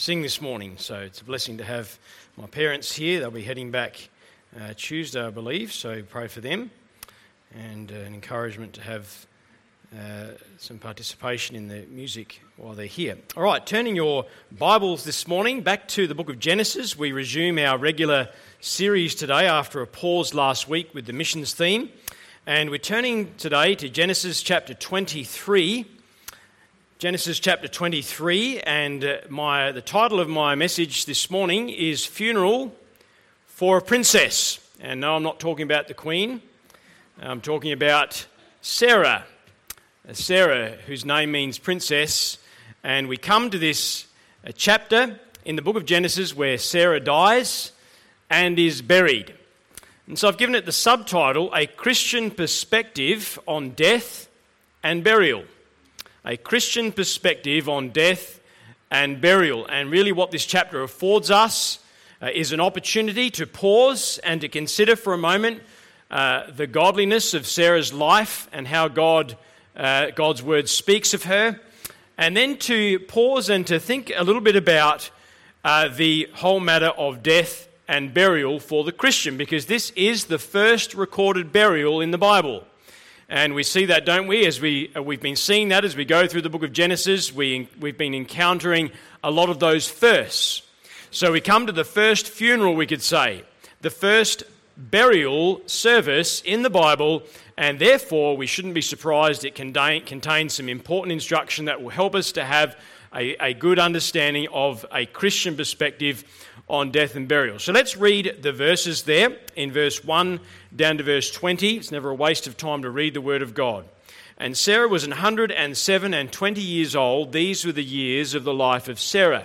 Sing this morning, so it's a blessing to have my parents here. They'll be heading back Tuesday, I believe, so pray for them, and an encouragement to have some participation in the music while they're here. All right, turning your Bibles this morning back to the book of Genesis. We resume our regular series today after a pause last week with the missions theme, and we're turning today to Genesis chapter 23. Genesis chapter 23, and the title of my message this morning is Funeral for a Princess. And no, I'm not talking about the Queen. I'm talking about Sarah. Sarah, whose name means princess. And we come to this chapter in the book of Genesis where Sarah dies and is buried. And so I've given it the subtitle, A Christian Perspective on Death and Burial. A Christian perspective on death and burial. And really what this chapter affords us is an opportunity to pause and to consider for a moment the godliness of Sarah's life and how God's word speaks of her. And then to pause and to think a little bit about the whole matter of death and burial for the Christian, because this is the first recorded burial in the Bible. And we see that, don't we? As we've been seeing that as we go through the book of Genesis, we've been encountering a lot of those firsts. So we come to the first funeral, we could say, the first burial service in the Bible, and therefore we shouldn't be surprised it contains some important instruction that will help us to have a good understanding of a Christian perspective on death and burial. So let's read the verses there in verse 1 down to verse 20. It's never a waste of time to read the word of God. And Sarah was 107 and 20 years old. These were the years of the life of Sarah.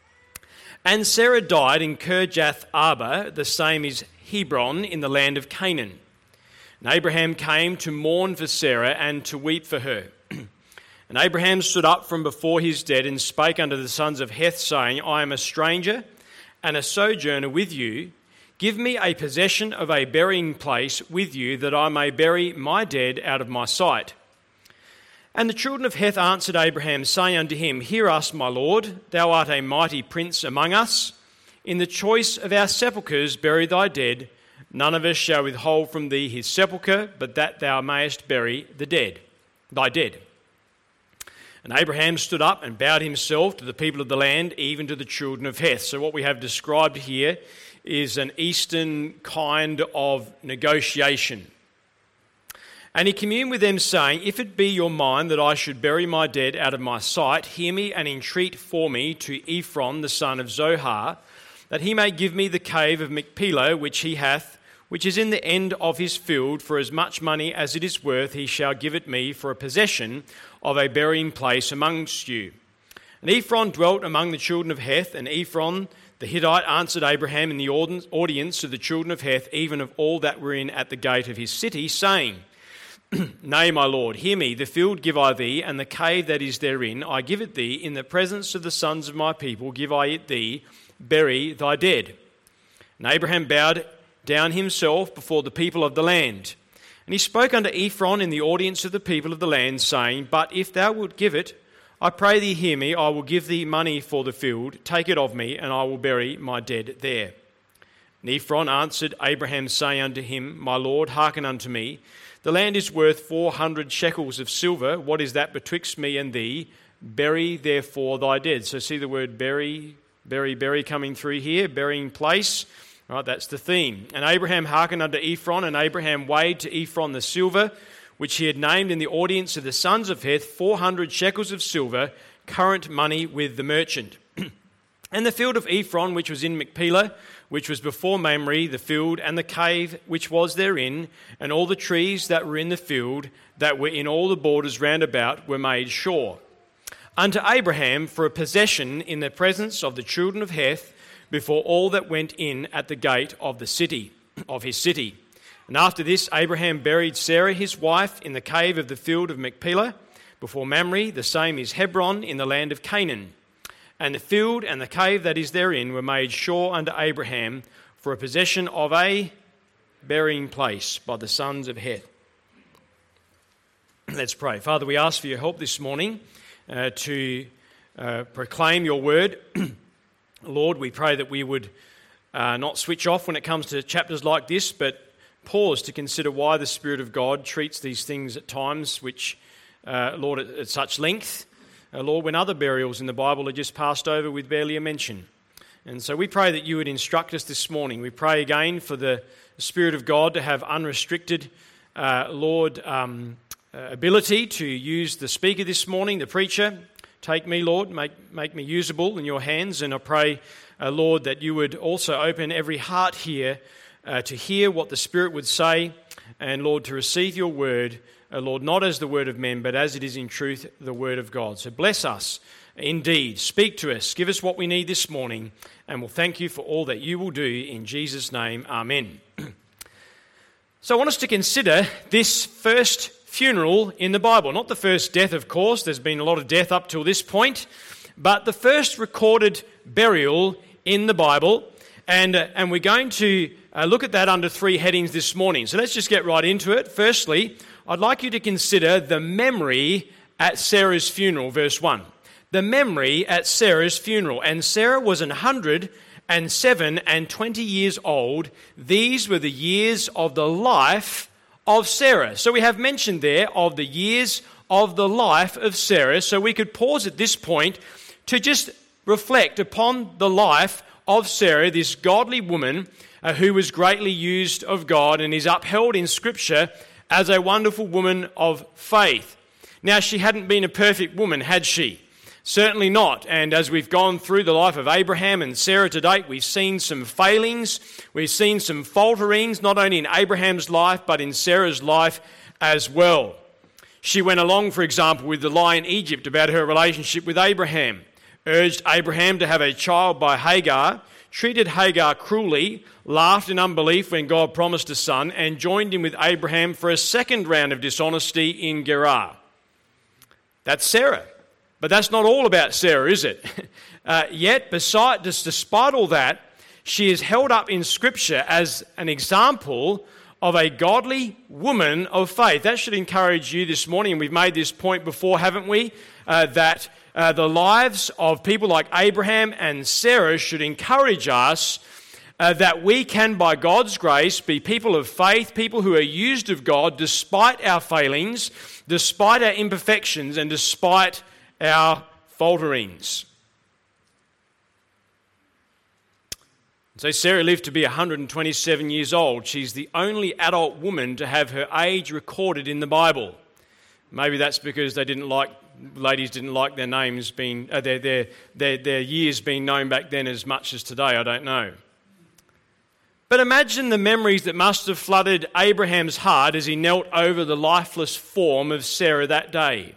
And Sarah died in Kirjath Arba, the same is Hebron, in the land of Canaan. And Abraham came to mourn for Sarah and to weep for her. And Abraham stood up from before his dead and spake unto the sons of Heth, saying, I am a stranger and a sojourner with you. Give me a possession of a burying place with you, that I may bury my dead out of my sight. And the children of Heth answered Abraham, saying unto him, Hear us, my lord, thou art a mighty prince among us. In the choice of our sepulchres bury thy dead. None of us shall withhold from thee his sepulchre, but that thou mayest bury thy dead. And Abraham stood up and bowed himself to the people of the land, even to the children of Heth. So what we have described here is an Eastern kind of negotiation. And he communed with them, saying, If it be your mind that I should bury my dead out of my sight, hear me and entreat for me to Ephron the son of Zohar, that he may give me the cave of Machpelah which he hath, which is in the end of his field. For as much money as it is worth, he shall give it me for a possession of a burying place amongst you. And Ephron dwelt among the children of Heth, and Ephron the Hittite answered Abraham in the audience of the children of Heth, even of all that were in at the gate of his city, saying, Nay, my lord, hear me, the field give I thee, and the cave that is therein, I give it thee, in the presence of the sons of my people give I it thee, bury thy dead. And Abraham bowed down himself before the people of the land. And he spoke unto Ephron in the audience of the people of the land, saying, But if thou wilt give it, I pray thee hear me, I will give thee money for the field, take it of me, and I will bury my dead there. And Ephron answered Abraham, saying unto him, My lord, hearken unto me. The land is worth 400 shekels of silver. What is that betwixt me and thee? Bury therefore thy dead. So see the word bury coming through here, burying place. Right, that's the theme. And Abraham hearkened unto Ephron, and Abraham weighed to Ephron the silver, which he had named in the audience of the sons of Heth, 400 shekels of silver, current money with the merchant. And the field of Ephron, which was in Machpelah, which was before Mamre, the field, and the cave which was therein, and all the trees that were in the field, that were in all the borders round about, were made sure. Unto Abraham for a possession in the presence of the children of Heth, before all that went in at the gate of his city. And after this Abraham buried Sarah his wife in the cave of the field of Machpelah, before Mamre, the same is Hebron, in the land of Canaan. And the field and the cave that is therein were made sure unto Abraham for a possession of a burying place by the sons of Heth. Let's pray. Father, we ask for your help this morning to proclaim your word. Lord, we pray that we would not switch off when it comes to chapters like this, but pause to consider why the Spirit of God treats these things at times which, Lord, at such length, Lord, when other burials in the Bible are just passed over with barely a mention. And so we pray that you would instruct us this morning. We pray again for the Spirit of God to have unrestricted, Lord, ability to use the speaker this morning, the preacher. Take me, Lord, make me usable in your hands. And I pray, Lord, that you would also open every heart here to hear what the Spirit would say, and, Lord, to receive your word, Lord, not as the word of men, but as it is in truth the word of God. So bless us indeed. Speak to us. Give us what we need this morning, and we'll thank you for all that you will do in Jesus' name. Amen. So I want us to consider this first funeral in the Bible. Not the first death, of course. There's been a lot of death up till this point, but the first recorded burial in the Bible. And we're going to look at that under three headings this morning. So let's just get right into it. Firstly, I'd like you to consider the memory at Sarah's funeral, verse 1. The memory at Sarah's funeral. And Sarah was 107 and 20 years old. These were the years of the life of Sarah. So we have mentioned there of the years of the life of Sarah. So we could pause at this point to just reflect upon the life of Sarah, this godly woman who was greatly used of God and is upheld in Scripture as a wonderful woman of faith. Now, she hadn't been a perfect woman, had she? Certainly not. And as we've gone through the life of Abraham and Sarah to date, we've seen some failings, we've seen some falterings, not only in Abraham's life, but in Sarah's life as well. She went along, for example, with the lie in Egypt about her relationship with Abraham, urged Abraham to have a child by Hagar, treated Hagar cruelly, laughed in unbelief when God promised a son, and joined in with Abraham for a second round of dishonesty in Gerar. That's Sarah. But that's not all about Sarah, is it? Yet, despite all that, she is held up in Scripture as an example of a godly woman of faith. That should encourage you this morning, and we've made this point before, haven't we? That the lives of people like Abraham and Sarah should encourage us that we can, by God's grace, be people of faith, people who are used of God despite our failings, despite our imperfections, and despite our falterings. So Sarah lived to be 127 years old. She's the only adult woman to have her age recorded in the Bible. Maybe that's because ladies didn't like their names being their years being known back then as much as today. I don't know. But imagine the memories that must have flooded Abraham's heart as he knelt over the lifeless form of Sarah that day.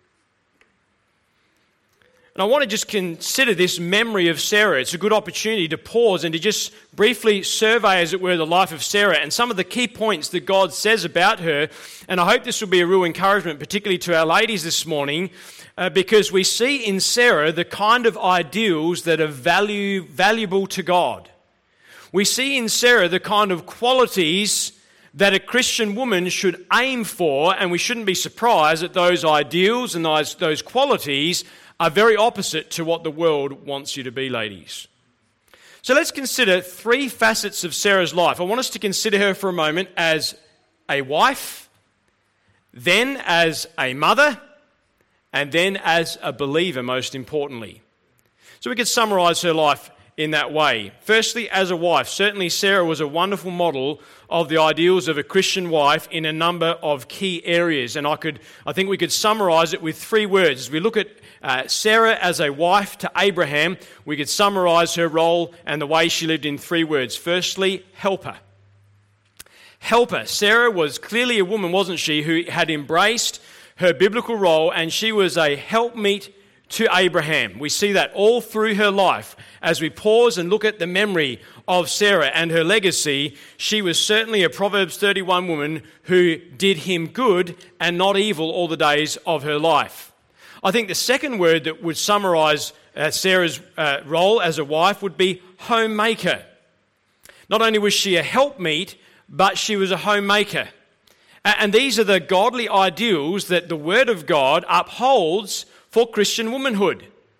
And I want to just consider this memory of Sarah. It's a good opportunity to pause and to just briefly survey, as it were, the life of Sarah and some of the key points that God says about her. And I hope this will be a real encouragement, particularly to our ladies this morning, because we see in Sarah the kind of ideals that are valuable to God. We see in Sarah the kind of qualities that a Christian woman should aim for, and we shouldn't be surprised that those ideals and those qualities are very opposite to what the world wants you to be, ladies. So let's consider three facets of Sarah's life. I want us to consider her for a moment as a wife, then as a mother, and then as a believer, most importantly. So we could summarize her life in that way. Firstly, as a wife. Certainly Sarah was a wonderful model of the ideals of a Christian wife in a number of key areas. And I think we could summarize it with three words. As we look at Sarah as a wife to Abraham, we could summarize her role and the way she lived in three words. Firstly, helper. Helper. Sarah was clearly a woman, wasn't she, who had embraced her biblical role, and she was a helpmeet to Abraham. We see that all through her life. As we pause and look at the memory of Sarah and her legacy, she was certainly a Proverbs 31 woman who did him good and not evil all the days of her life. I think the second word that would summarize Sarah's role as a wife would be homemaker. Not only was she a helpmeet, but she was a homemaker. And these are the godly ideals that the Word of God upholds for Christian womanhood.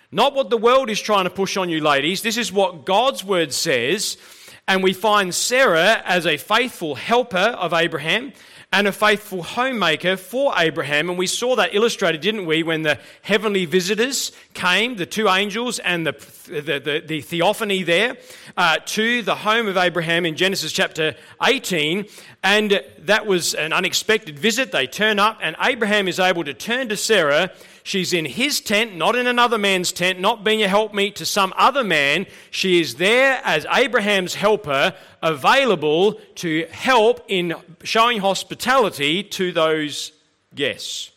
Not what the world is trying to push on you, ladies. This is what God's word says. And we find Sarah as a faithful helper of Abraham and a faithful homemaker for Abraham. And we saw that illustrated, didn't we, when the heavenly visitors came, the two angels and the theophany there, to the home of Abraham in Genesis chapter 18. And that was an unexpected visit. They turn up and Abraham is able to turn to Sarah. She's in his tent, not in another man's tent, not being a helpmeet to some other man. She is there as Abraham's helper, available to help in showing hospitality to those guests.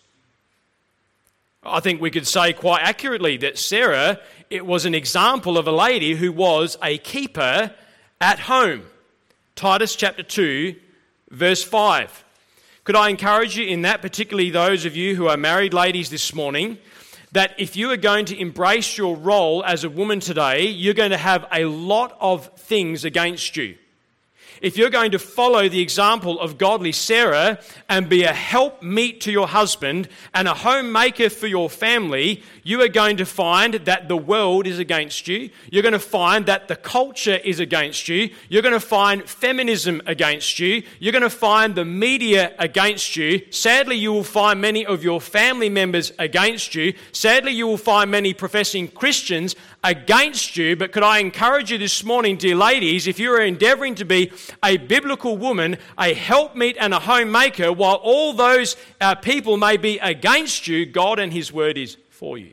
I think we could say quite accurately that Sarah, it was an example of a lady who was a keeper at home. Titus chapter 2, verse 5. Could I encourage you in that, particularly those of you who are married ladies this morning, that if you are going to embrace your role as a woman today, you're going to have a lot of things against you. If you're going to follow the example of godly Sarah and be a helpmeet to your husband and a homemaker for your family, you are going to find that the world is against you. You're going to find that the culture is against you. You're going to find feminism against you. You're going to find the media against you. Sadly, you will find many of your family members against you. Sadly, you will find many professing Christians against you. But could I encourage you this morning, dear ladies, if you are endeavouring to be a biblical woman, a helpmeet and a homemaker, while all those people may be against you, God and His word is for you.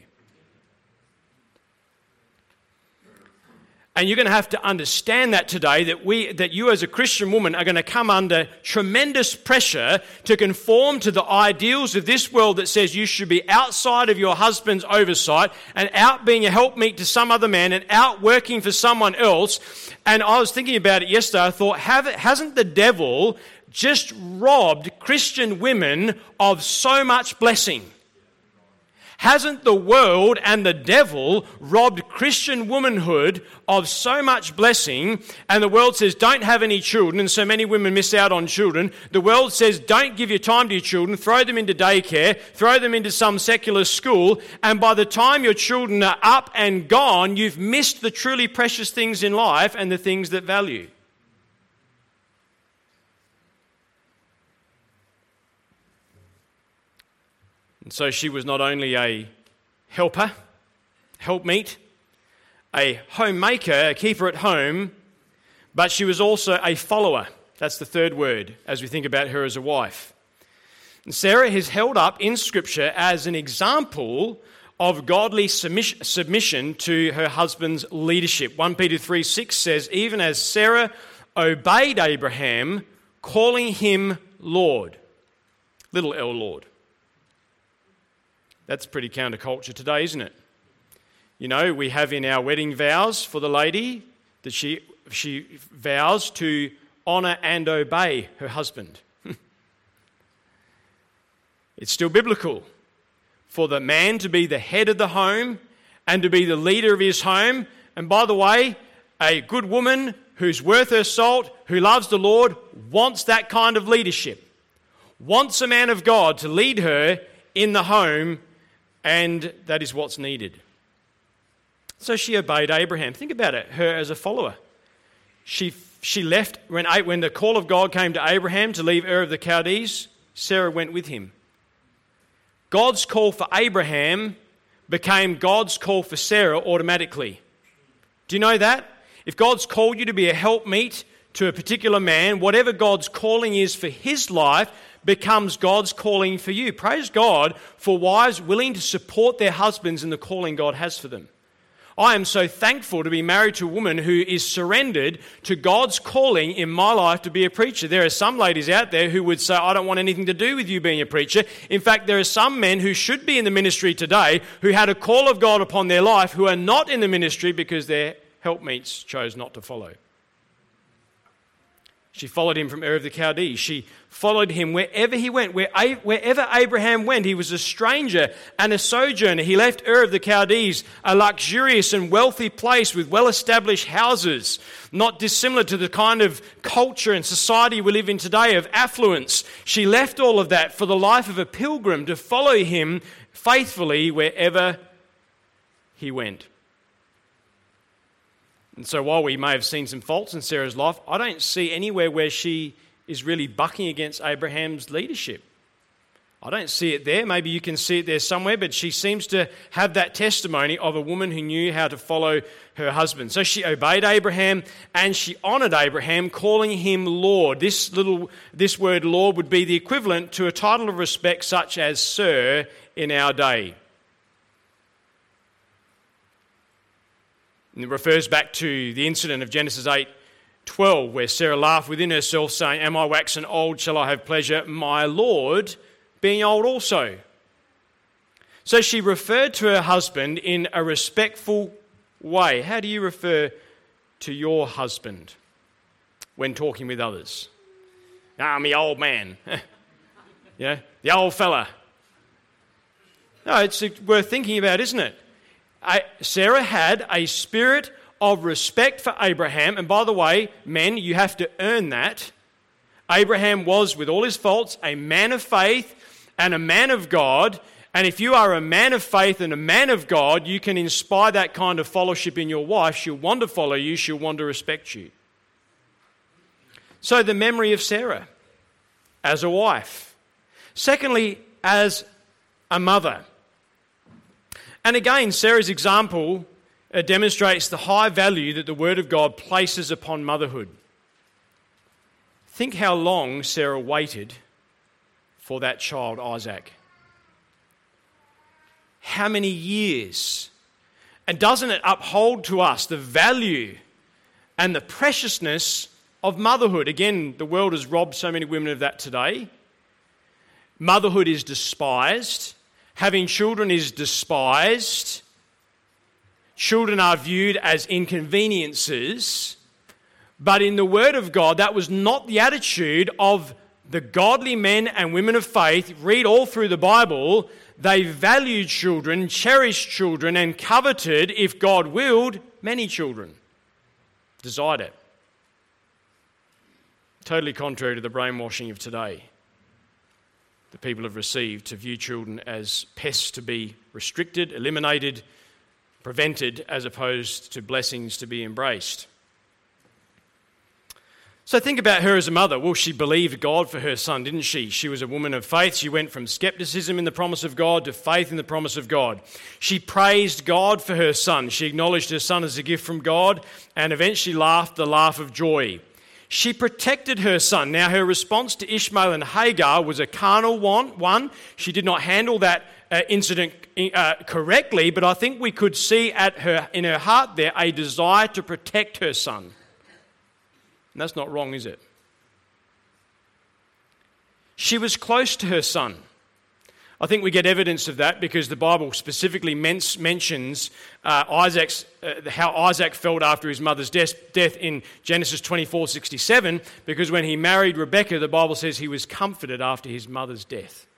And you're going to have to understand that today, that you as a Christian woman are going to come under tremendous pressure to conform to the ideals of this world that says you should be outside of your husband's oversight and out being a helpmeet to some other man and out working for someone else. And I was thinking about it yesterday. I thought, hasn't the devil just robbed Christian women of so much blessing? Hasn't the world and the devil robbed Christian womanhood of so much blessing? And the world says, don't have any children, and so many women miss out on children. The world says, don't give your time to your children, throw them into daycare, throw them into some secular school, and by the time your children are up and gone, you've missed the truly precious things in life and the things that value. And so she was not only a helper, helpmeet, a homemaker, a keeper at home, but she was also a follower. That's the third word as we think about her as a wife. And Sarah is held up in Scripture as an example of godly submission to her husband's leadership. 1 Peter 3:6 says, even as Sarah obeyed Abraham, calling him Lord, little L Lord. That's pretty counterculture today, isn't it? You know, we have in our wedding vows for the lady that she vows to honour and obey her husband. It's still biblical for the man to be the head of the home and to be the leader of his home. And by the way, a good woman who's worth her salt, who loves the Lord, wants that kind of leadership, wants a man of God to lead her in the home. And that is what's needed. So she obeyed Abraham. Think about it, her as a follower. She left, when the call of God came to Abraham to leave Ur of the Chaldees, Sarah went with him. God's call for Abraham became God's call for Sarah automatically. Do you know that? If God's called you to be a helpmeet to a particular man, whatever God's calling is for his life becomes God's calling for you. Praise God for wives willing to support their husbands in the calling God has for them. I am so thankful to be married to a woman who is surrendered to God's calling in my life to be a preacher. There are some ladies out there who would say, I don't want anything to do with you being a preacher. In fact, there are some men who should be in the ministry today who had a call of God upon their life who are not in the ministry because their helpmeets chose not to follow. She followed him from Ur of the Chaldees. She followed him wherever he went. Wherever Abraham went, he was a stranger and a sojourner. He left Ur of the Chaldees, a luxurious and wealthy place with well-established houses, not dissimilar to the kind of culture and society we live in today of affluence. She left all of that for the life of a pilgrim to follow him faithfully wherever he went. And so while we may have seen some faults in Sarah's life, I don't see anywhere where she is really bucking against Abraham's leadership. I don't see it there. Maybe you can see it there somewhere, but she seems to have that testimony of a woman who knew how to follow her husband. So she obeyed Abraham and she honoured Abraham, calling him Lord. This word Lord would be the equivalent to a title of respect such as Sir in our day. And it refers back to the incident of Genesis 8:12, where Sarah laughed within herself, saying, "Am I waxen old? Shall I have pleasure? My Lord being old also." So she referred to her husband in a respectful way. How do you refer to your husband when talking with others? Me old man. Yeah, the old fella. No, it's worth thinking about, isn't it? Sarah had a spirit of respect for Abraham, and by the way, men, you have to earn that. Abraham was, with all his faults, a man of faith and a man of God, and if you are a man of faith and a man of God, you can inspire that kind of fellowship in your wife. She'll want to follow you, she'll want to respect you. So the memory of Sarah as a wife. Secondly, as a mother. And again, Sarah's example demonstrates the high value that the Word of God places upon motherhood. Think how long Sarah waited for that child, Isaac. How many years? And doesn't it uphold to us the value and the preciousness of motherhood? Again, the world has robbed so many women of that today. Motherhood is despised. Having children is despised. Children are viewed as inconveniences. But in the Word of God, that was not the attitude of the godly men and women of faith. Read all through the Bible. They valued children, cherished children, and coveted, if God willed, many children. Desired it. Totally contrary to the brainwashing of today that people have received to view children as pests to be restricted, eliminated, prevented, as opposed to blessings to be embraced. So think about her as a mother. Well, she believed God for her son, didn't she? She was a woman of faith. She went from skepticism in the promise of God to faith in the promise of God. She praised God for her son. She acknowledged her son as a gift from God and eventually laughed the laugh of joy. She protected her son. Now, her response to Ishmael and Hagar was a carnal one. She did not handle that incident correctly, but I think we could see in her heart there a desire to protect her son. And that's not wrong, is it? She was close to her son. I think we get evidence of that because the Bible specifically mentions how Isaac felt after his mother's death in Genesis 24:67, because when he married Rebekah, the Bible says he was comforted after his mother's death.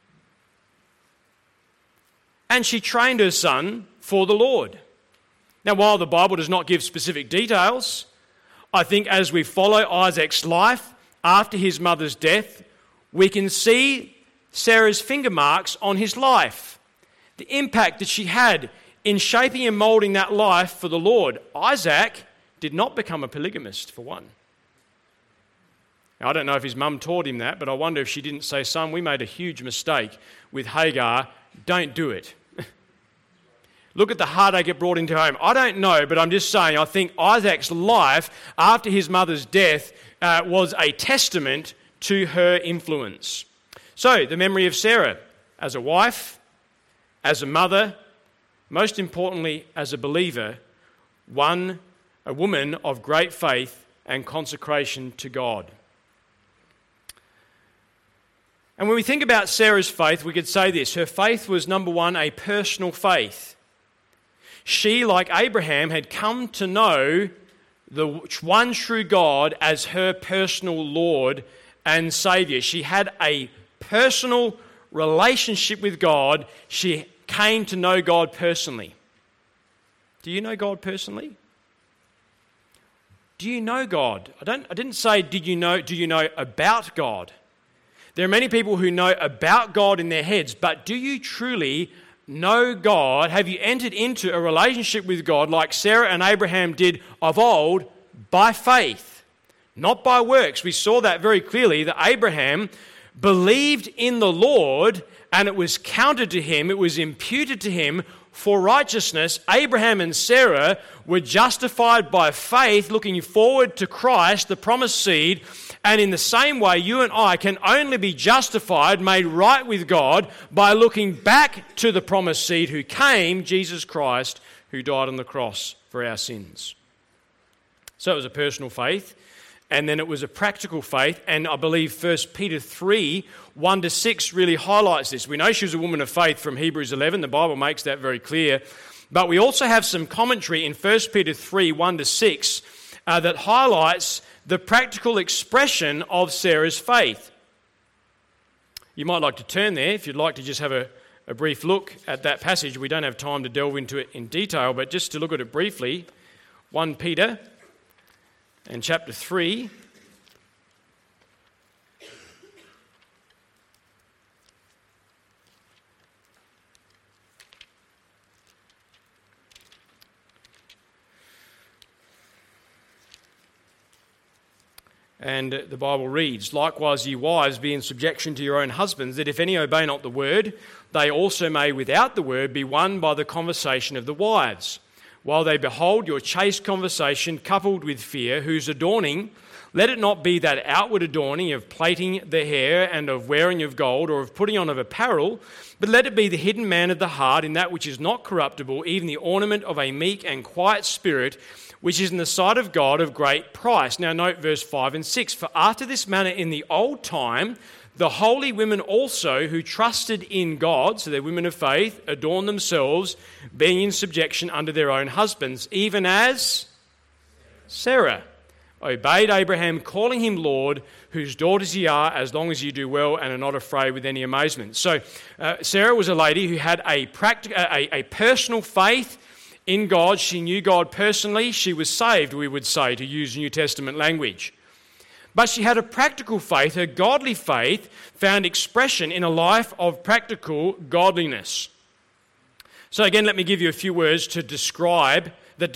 And she trained her son for the Lord. Now, while the Bible does not give specific details, I think as we follow Isaac's life after his mother's death, we can see Sarah's finger marks on his life, the impact that she had in shaping and moulding that life for the Lord. Isaac did not become a polygamist, for one. Now, I don't know if his mum taught him that, but I wonder if she didn't say, "Son, we made a huge mistake with Hagar. Don't do it." Look at the heartache it brought into home. I don't know, but I'm just saying, I think Isaac's life after his mother's death was a testament to her influence. So, the memory of Sarah as a wife, as a mother, most importantly as a believer, a woman of great faith and consecration to God. And when we think about Sarah's faith, we could say this: her faith was, number one, a personal faith. She, like Abraham, had come to know the one true God as her personal Lord and Saviour. She had a personal relationship with God. She came to know God personally. Do you know God personally? Do you know God? I didn't say do you know about God? There are many people who know about God in their heads, but do you truly know God? Have you entered into a relationship with God like Sarah and Abraham did of old by faith, not by works? We saw that very clearly, that Abraham believed in the Lord and it was counted to him, it was imputed to him for righteousness. Abraham and Sarah were justified by faith, looking forward to Christ, the promised seed. And in the same way, you and I can only be justified, made right with God, by looking back to the promised seed who came, Jesus Christ, who died on the cross for our sins. So it was a personal faith, and then it was a practical faith, and I believe 1 Peter 3, 1-6 really highlights this. We know she was a woman of faith from Hebrews 11, the Bible makes that very clear, but we also have some commentary in 1 Peter 3, 1-6 that highlights the practical expression of Sarah's faith. You might like to turn there if you'd like to just have a brief look at that passage. We don't have time to delve into it in detail, but just to look at it briefly, 1 Peter and chapter 3. And the Bible reads, "Likewise, ye wives, be in subjection to your own husbands, that if any obey not the word, they also may without the word be won by the conversation of the wives, while they behold your chaste conversation coupled with fear, whose adorning, let it not be that outward adorning of plaiting the hair and of wearing of gold or of putting on of apparel, but let it be the hidden man of the heart in that which is not corruptible, even the ornament of a meek and quiet spirit, which is in the sight of God of great price." Now note verse 5 and 6. "For after this manner in the old time, the holy women also who trusted in God," so they're women of faith, "adorned themselves, being in subjection unto their own husbands, even as Sarah obeyed Abraham, calling him Lord, whose daughters ye are, as long as ye do well and are not afraid with any amazement." So Sarah was a lady who had a personal faith in God. She knew God personally. She was saved, we would say, to use New Testament language. But she had a practical faith. Her godly faith found expression in a life of practical godliness. So again, let me give you a few words to describe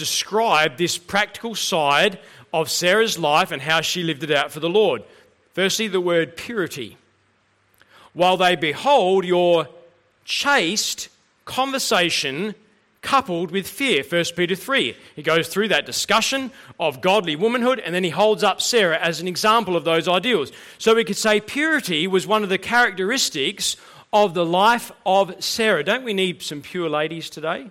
this practical side of Sarah's life and how she lived it out for the Lord. Firstly, the word purity. "While they behold your chaste conversation coupled with fear," 1 Peter 3. He goes through that discussion of godly womanhood, and then he holds up Sarah as an example of those ideals. So we could say purity was one of the characteristics of the life of Sarah. Don't we need some pure ladies today?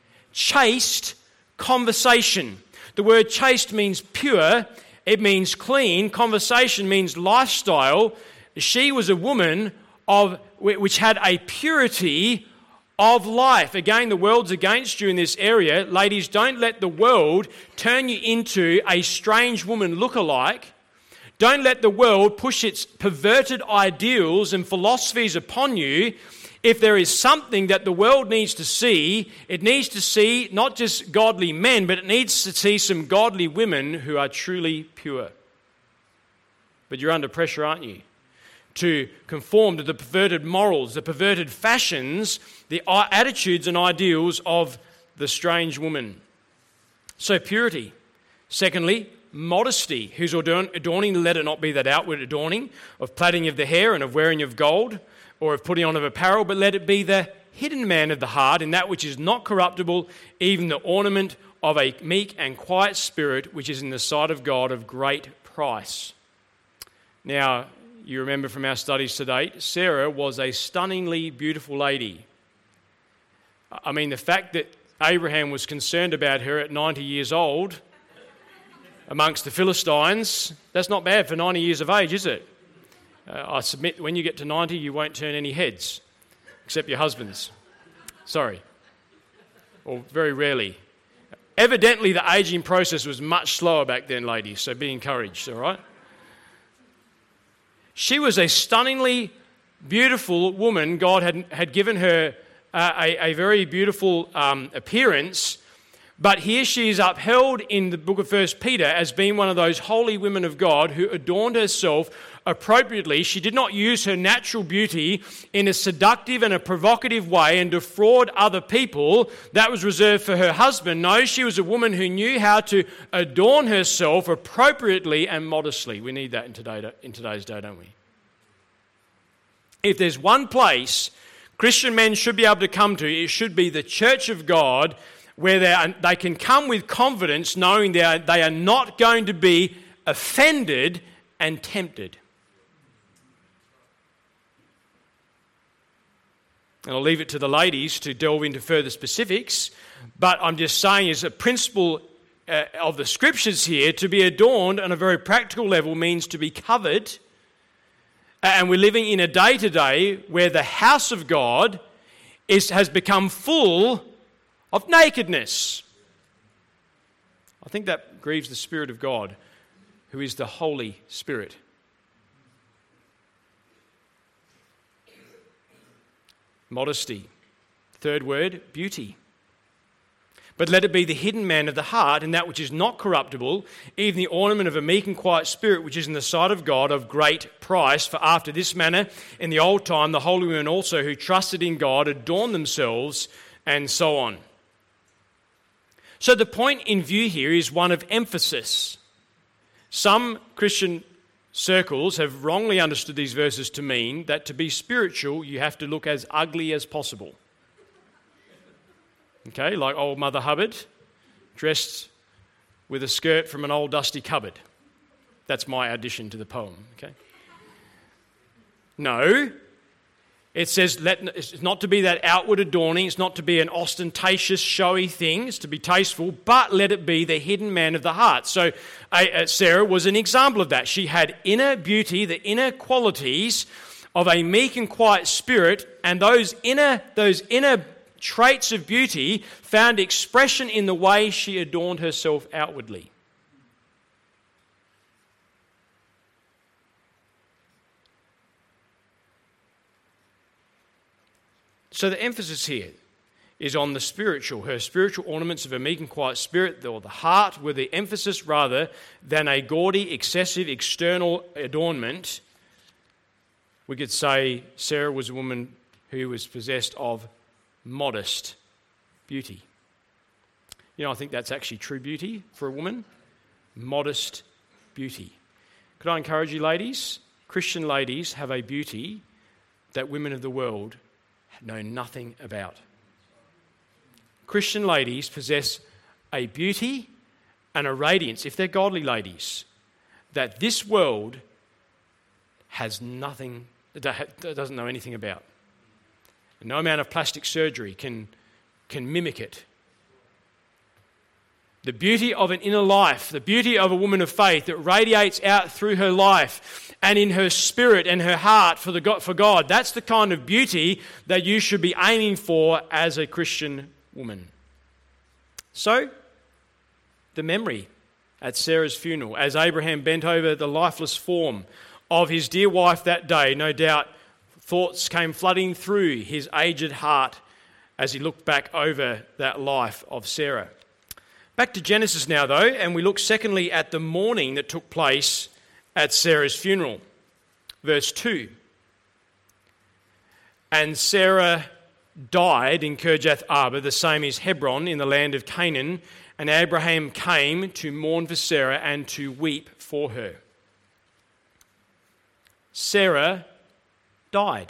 Chaste conversation. The word chaste means pure, it means clean. Conversation means lifestyle. She was a woman which had a purity of life. Again, the world's against you in this area. Ladies, don't let the world turn you into a strange woman look-alike. Don't let the world push its perverted ideals and philosophies upon you. If there is something that the world needs to see, it needs to see not just godly men, but it needs to see some godly women who are truly pure. But you're under pressure, aren't you? To conform to the perverted morals, the perverted fashions, the attitudes and ideals of the strange woman. So purity. Secondly, modesty, whose adorning, let it not be that outward adorning of plaiting of the hair and of wearing of gold or of putting on of apparel, but let it be the hidden man of the heart in that which is not corruptible, even the ornament of a meek and quiet spirit, which is in the sight of God of great price. Now, you remember from our studies to date, Sarah was a stunningly beautiful lady. I mean, the fact that Abraham was concerned about her at 90 years old amongst the Philistines, that's not bad for 90 years of age, is it? I submit when you get to 90, you won't turn any heads, except your husband's. Sorry. Or very rarely. Evidently, the aging process was much slower back then, ladies, so be encouraged, all right? She was a stunningly beautiful woman. God had given her a very beautiful appearance, But here she is upheld in the book of 1 Peter as being one of those holy women of God who adorned herself appropriately. She did not use her natural beauty in a seductive and a provocative way and defraud other people. That was reserved for her husband. No, she was a woman who knew how to adorn herself appropriately and modestly. We need that in today's day, don't we? If there's one place Christian men should be able to come to, it should be the church of God, where they can come with confidence knowing they are not going to be offended and tempted. And I'll leave it to the ladies to delve into further specifics, but I'm just saying as a principle of the scriptures here, to be adorned on a very practical level means to be covered. And we're living in a day-to-day where the house of God has become full of nakedness. I think that grieves the Spirit of God, who is the Holy Spirit. Modesty. Third word, beauty. But let it be the hidden man of the heart, and that which is not corruptible, even the ornament of a meek and quiet spirit, which is in the sight of God of great price. For after this manner, in the old time, the holy women also who trusted in God adorned themselves, and so on. So the point in view here is one of emphasis. Some Christian circles have wrongly understood these verses to mean that to be spiritual, you have to look as ugly as possible. Okay, like old Mother Hubbard, dressed with a skirt from an old dusty cupboard. That's my addition to the poem, okay? No, it says it's not to be that outward adorning, it's not to be an ostentatious, showy thing, it's to be tasteful, but let it be the hidden man of the heart. So Sarah was an example of that. She had inner beauty, the inner qualities of a meek and quiet spirit, and those inner traits of beauty found expression in the way she adorned herself outwardly. So the emphasis here is on the spiritual. Her spiritual ornaments of a meek and quiet spirit, or the heart, were the emphasis rather than a gaudy, excessive, external adornment. We could say Sarah was a woman who was possessed of modest beauty. You know, I think that's actually true beauty for a woman. Modest beauty. Could I encourage you, ladies? Christian ladies have a beauty that women of the world know nothing about. Christian ladies possess a beauty and a radiance, if they're godly ladies, that this world has nothing, doesn't know anything about. No amount of plastic surgery can mimic it. The beauty of an inner life, the beauty of a woman of faith that radiates out through her life and in her spirit and her heart for God, that's the kind of beauty that you should be aiming for as a Christian woman. So, the memory at Sarah's funeral, as Abraham bent over the lifeless form of his dear wife that day, no doubt thoughts came flooding through his aged heart as he looked back over that life of Sarah. Back to Genesis now, though, and we look secondly at the mourning that took place at Sarah's funeral. Verse 2. And Sarah died in Kirjath Arba, the same is Hebron, in the land of Canaan, and Abraham came to mourn for Sarah and to weep for her. Sarah died.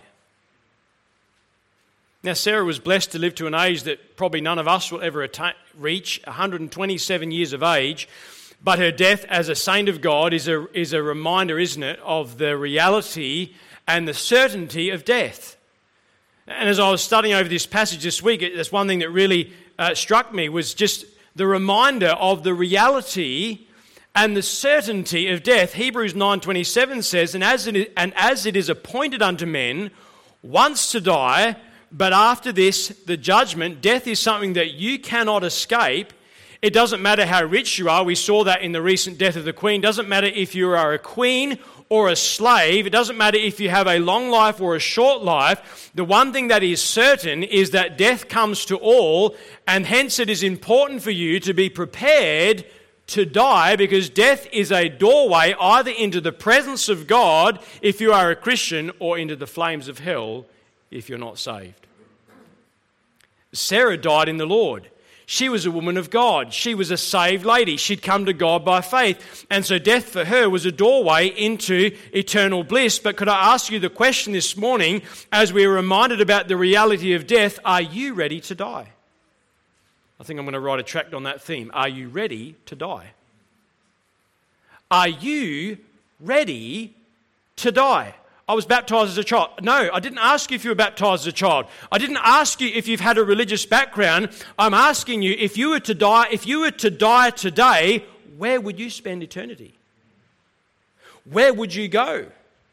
Now, Sarah was blessed to live to an age that probably none of us will ever reach, 127 years of age, but her death as a saint of God is a reminder, isn't it, of the reality and the certainty of death. And as I was studying over this passage this week, that's one thing that really struck me, was just the reminder of the reality and the certainty of death. Hebrews 9:27 says, and as it is appointed unto men once to die, but after this, the judgment. Death is something that you cannot escape. It doesn't matter how rich you are. We saw that in the recent death of the Queen. It doesn't matter if you are a queen or a slave. It doesn't matter if you have a long life or a short life. The one thing that is certain is that death comes to all, and hence it is important for you to be prepared to die, because death is a doorway either into the presence of God if you are a Christian, or into the flames of hell if you're not saved. Sarah died in the Lord. She was a woman of God. She was a saved lady. She'd come to God by faith. And so death for her was a doorway into eternal bliss. But could I ask you the question this morning, as we are reminded about the reality of death, are you ready to die? I think I'm going to write a tract on that theme. Are you ready to die? Are you ready to die? I was baptized as a child. No, I didn't ask you if you were baptized as a child. I didn't ask you if you've had a religious background. I'm asking you, if you were to die today, where would you spend eternity? Where would you go?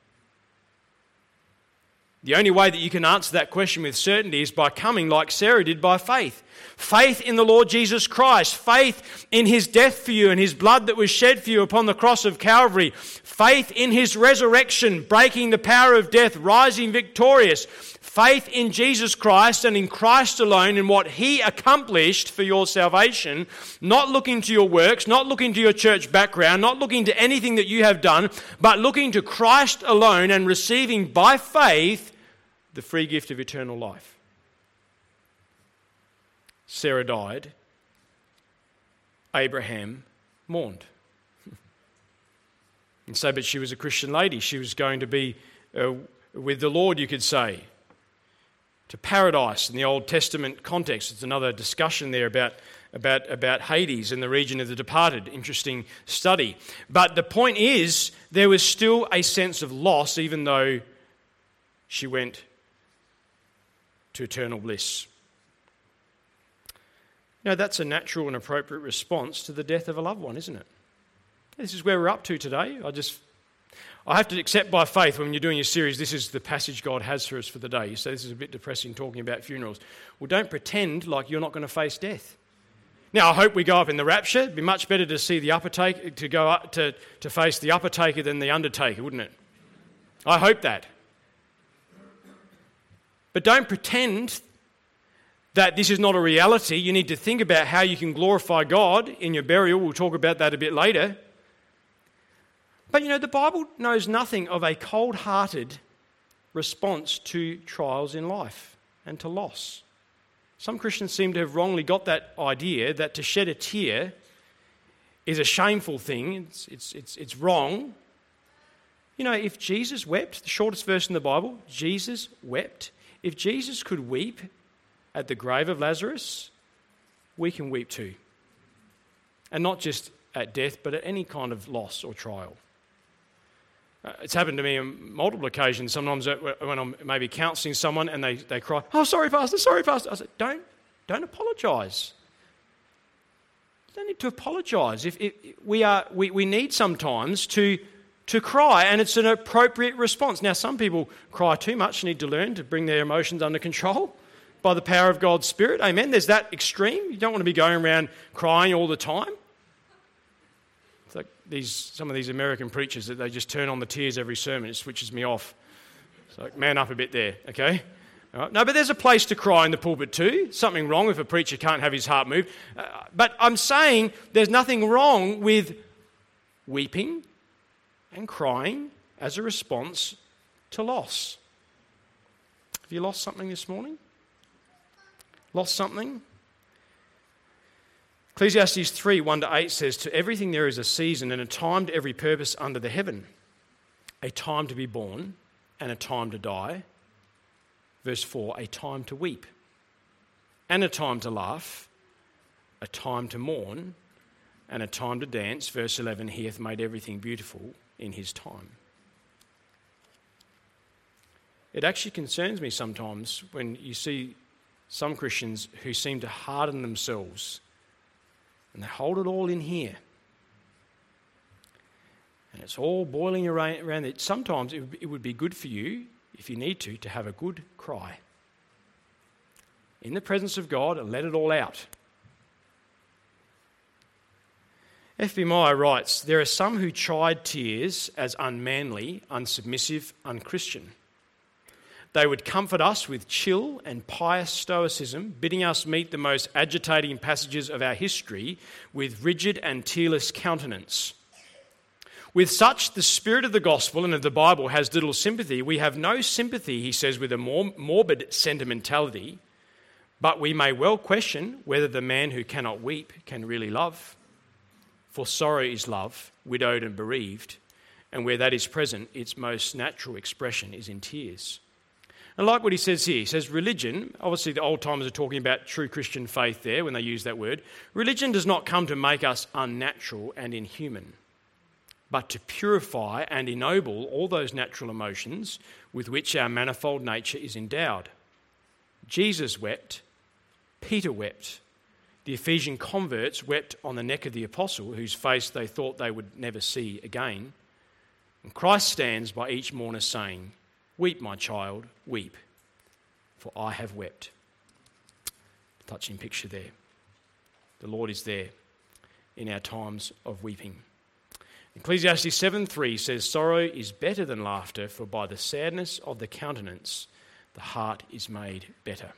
The only way that you can answer that question with certainty is by coming like Sarah did, by faith. Faith in the Lord Jesus Christ. Faith in his death for you and his blood that was shed for you upon the cross of Calvary. Faith in his resurrection, breaking the power of death, rising victorious. Faith in Jesus Christ and in Christ alone, in what he accomplished for your salvation. Not looking to your works, not looking to your church background, not looking to anything that you have done, but looking to Christ alone and receiving by faith the free gift of eternal life. Sarah died. Abraham mourned. And so, but she was a Christian lady. She was going to be with the Lord, you could say, to paradise in the Old Testament context. It's another discussion there about Hades and the region of the departed. Interesting study. But the point is, there was still a sense of loss, even though she went to eternal bliss. Now, that's a natural and appropriate response to the death of a loved one, isn't it? This is where we're up to today. I have to accept by faith, when you're doing your series, this is the passage God has for us for the day. You say this is a bit depressing talking about funerals. Well, don't pretend like you're not going to face death. Now, I hope we go up in the rapture. It'd be much better to see the to go up to face the upper taker than the undertaker, wouldn't it? I hope that. But don't pretend that this is not a reality. You need to think about how you can glorify God in your burial. We'll talk about that a bit later. But the Bible knows nothing of a cold-hearted response to trials in life and to loss. Some Christians seem to have wrongly got that idea that to shed a tear is a shameful thing. It's wrong. If Jesus wept, the shortest verse in the Bible, Jesus wept. If Jesus could weep at the grave of Lazarus, we can weep too. And not just at death, but at any kind of loss or trial. It's happened to me on multiple occasions. Sometimes when I'm maybe counselling someone and they cry, "Oh, sorry, Pastor, sorry, Pastor." I said, don't apologise. You don't need to apologise. If we need sometimes to cry, and it's an appropriate response. Now, some people cry too much and need to learn to bring their emotions under control by the power of God's Spirit. Amen. There's that extreme. You don't want to be going around crying all the time. It's like some of these American preachers that they just turn on the tears every sermon. It switches me off. It's like, man up a bit there, okay? All right. No, but there's a place to cry in the pulpit too. Something wrong if a preacher can't have his heart moved. But I'm saying there's nothing wrong with weeping and crying as a response to loss. Have you lost something this morning? Lost something? Ecclesiastes 3, 1-8 says, "To everything there is a season and a time to every purpose under the heaven. A time to be born and a time to die." Verse 4, "A time to weep and a time to laugh, a time to mourn and a time to dance." Verse 11, "He hath made everything beautiful in his time." It actually concerns me sometimes when you see some Christians who seem to harden themselves and they hold it all in here. And it's all boiling around it. Sometimes it would be good for you, if you need to have a good cry in the presence of God and let it all out. F.B. Meyer writes, "There are some who chide tears as unmanly, unsubmissive, unchristian. They would comfort us with chill and pious stoicism, bidding us meet the most agitating passages of our history with rigid and tearless countenance. With such, the spirit of the gospel and of the Bible has little sympathy. We have no sympathy," he says, "with a morbid sentimentality, but we may well question whether the man who cannot weep can really love. For sorrow is love, widowed and bereaved, and where that is present, its most natural expression is in tears." And like what he says here, he says religion, obviously the old timers are talking about true Christian faith there when they use that word. Religion does not come to make us unnatural and inhuman, but to purify and ennoble all those natural emotions with which our manifold nature is endowed. Jesus wept, Peter wept, the Ephesian converts wept on the neck of the apostle, whose face they thought they would never see again. And Christ stands by each mourner saying, "Weep, my child, weep, for I have wept." Touching picture there. The Lord is there in our times of weeping. Ecclesiastes 7:3 says, "Sorrow is better than laughter, for by the sadness of the countenance the heart is made better."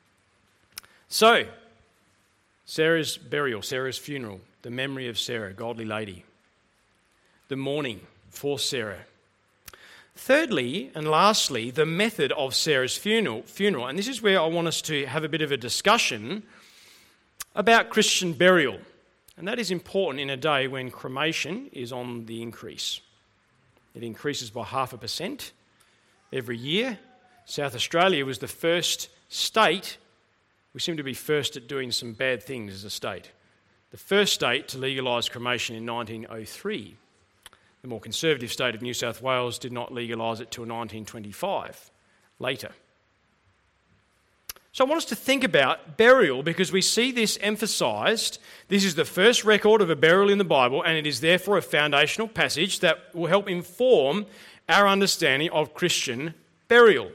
So, Sarah's burial, Sarah's funeral, the memory of Sarah, godly lady, the mourning for Sarah. Thirdly and lastly, the method of Sarah's funeral. And this is where I want us to have a bit of a discussion about Christian burial. And that is important in a day when cremation is on the increase. It increases by 0.5% every year. South Australia was the first state. We seem to be first at doing some bad things as a state. The first state to legalise cremation in 1903. The more conservative state of New South Wales did not legalise it till 1925, later. So I want us to think about burial because we see this emphasised. This is the first record of a burial in the Bible, and it is therefore a foundational passage that will help inform our understanding of Christian burial.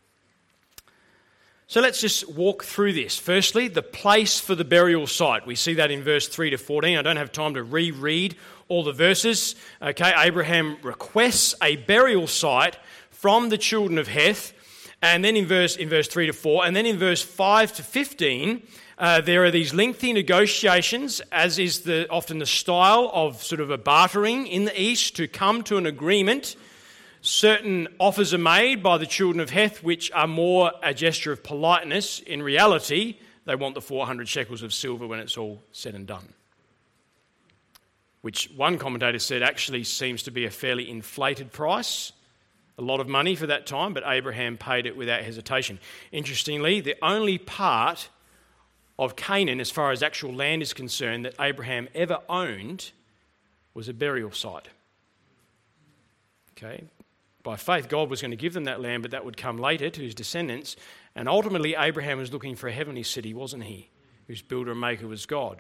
So let's just walk through this. Firstly, the place for the burial site. We see that in verse 3 to 14. I don't have time to reread all the verses. Okay, Abraham requests a burial site from the children of Heth. And then in verse 3 to 4, and then in verse 5 to 15, there are these lengthy negotiations, as is often the style of sort of a bartering in the East, to come to an agreement. Certain offers are made by the children of Heth, which are more a gesture of politeness. In reality, they want the 400 shekels of silver when it's all said and done. Which one commentator said actually seems to be a fairly inflated price. A lot of money for that time, but Abraham paid it without hesitation. Interestingly, the only part of Canaan, as far as actual land is concerned, that Abraham ever owned was a burial site. Okay. By faith, God was going to give them that land, but that would come later to his descendants. And ultimately, Abraham was looking for a heavenly city, wasn't he? Whose builder and maker was God.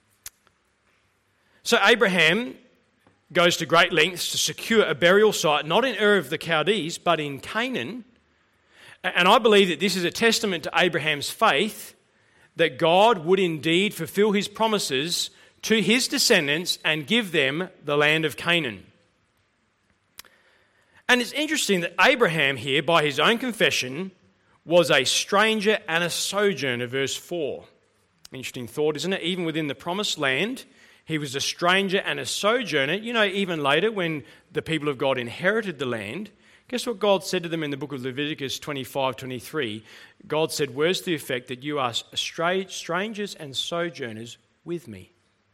So Abraham goes to great lengths to secure a burial site, not in Ur of the Chaldees, but in Canaan. And I believe that this is a testament to Abraham's faith that God would indeed fulfill his promises to his descendants and give them the land of Canaan. And it's interesting that Abraham here, by his own confession, was a stranger and a sojourner, verse 4. Interesting thought, isn't it? Even within the promised land, he was a stranger and a sojourner. You know, even later when the people of God inherited the land, guess what God said to them in the book of Leviticus 25:23? God said words to the effect that you are strangers and sojourners with me.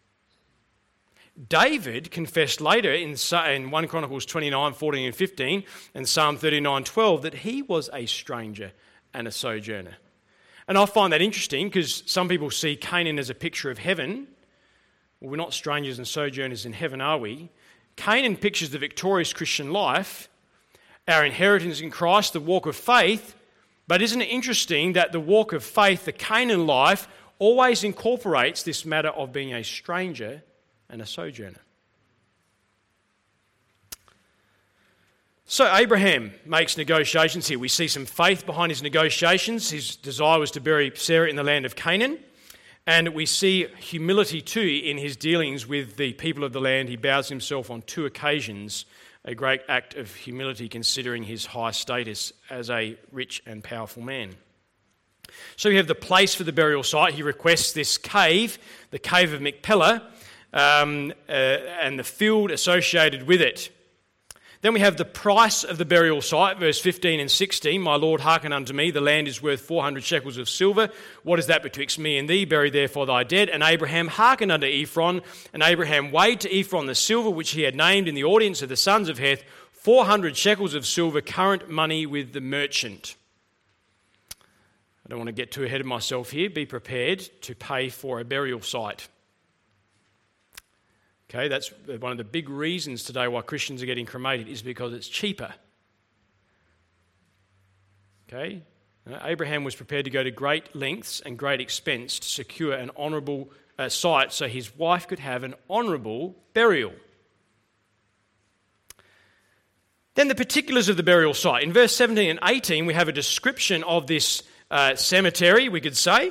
David confessed later in 1 Chronicles 29:14 and 15 and Psalm 39:12 that he was a stranger and a sojourner. And I find that interesting because some people see Canaan as a picture of heaven. Well, we're not strangers and sojourners in heaven, are we? Canaan pictures the victorious Christian life, our inheritance in Christ, the walk of faith. But isn't it interesting that the walk of faith, the Canaan life, always incorporates this matter of being a stranger and a sojourner? So Abraham makes negotiations here. We see some faith behind his negotiations. His desire was to bury Sarah in the land of Canaan. And we see humility too in his dealings with the people of the land. He bows himself on 2 occasions, a great act of humility considering his high status as a rich and powerful man. So we have the place for the burial site. He requests this cave, the cave of Machpelah, and the field associated with it. Then we have the price of the burial site, verse 15 and 16. My Lord, hearken unto me, the land is worth 400 shekels of silver. What is that betwixt me and thee? Bury therefore thy dead. And Abraham hearkened unto Ephron, and Abraham weighed to Ephron the silver which he had named in the audience of the sons of Heth, 400 shekels of silver, current money with the merchant. I don't want to get too ahead of myself here. Be prepared to pay for a burial site. Okay, that's one of the big reasons today why Christians are getting cremated, is because it's cheaper. Okay, Abraham was prepared to go to great lengths and great expense to secure an honourable site so his wife could have an honourable burial. Then the particulars of the burial site. In verse 17 and 18, we have a description of this cemetery, we could say.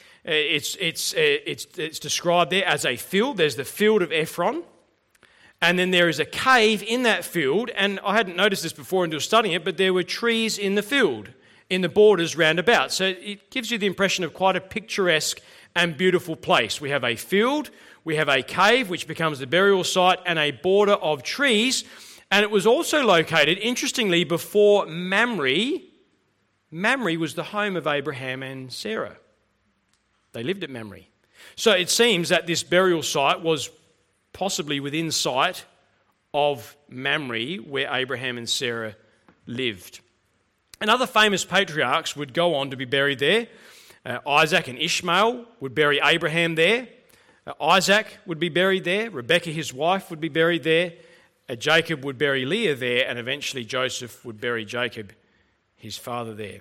It's described there as a field. There's the field of Ephron. And then there is a cave in that field. And I hadn't noticed this before until studying it, but there were trees in the field, in the borders round about. So it gives you the impression of quite a picturesque and beautiful place. We have a field, we have a cave, which becomes the burial site, and a border of trees. And it was also located, interestingly, before Mamre. Mamre was the home of Abraham and Sarah. They lived at Mamre. So it seems that this burial site was possibly within sight of Mamre, where Abraham and Sarah lived. And other famous patriarchs would go on to be buried there. Isaac and Ishmael would bury Abraham there. Isaac would be buried there. Rebekah, his wife, would be buried there. Jacob would bury Leah there, and eventually Joseph would bury Jacob, his father, there.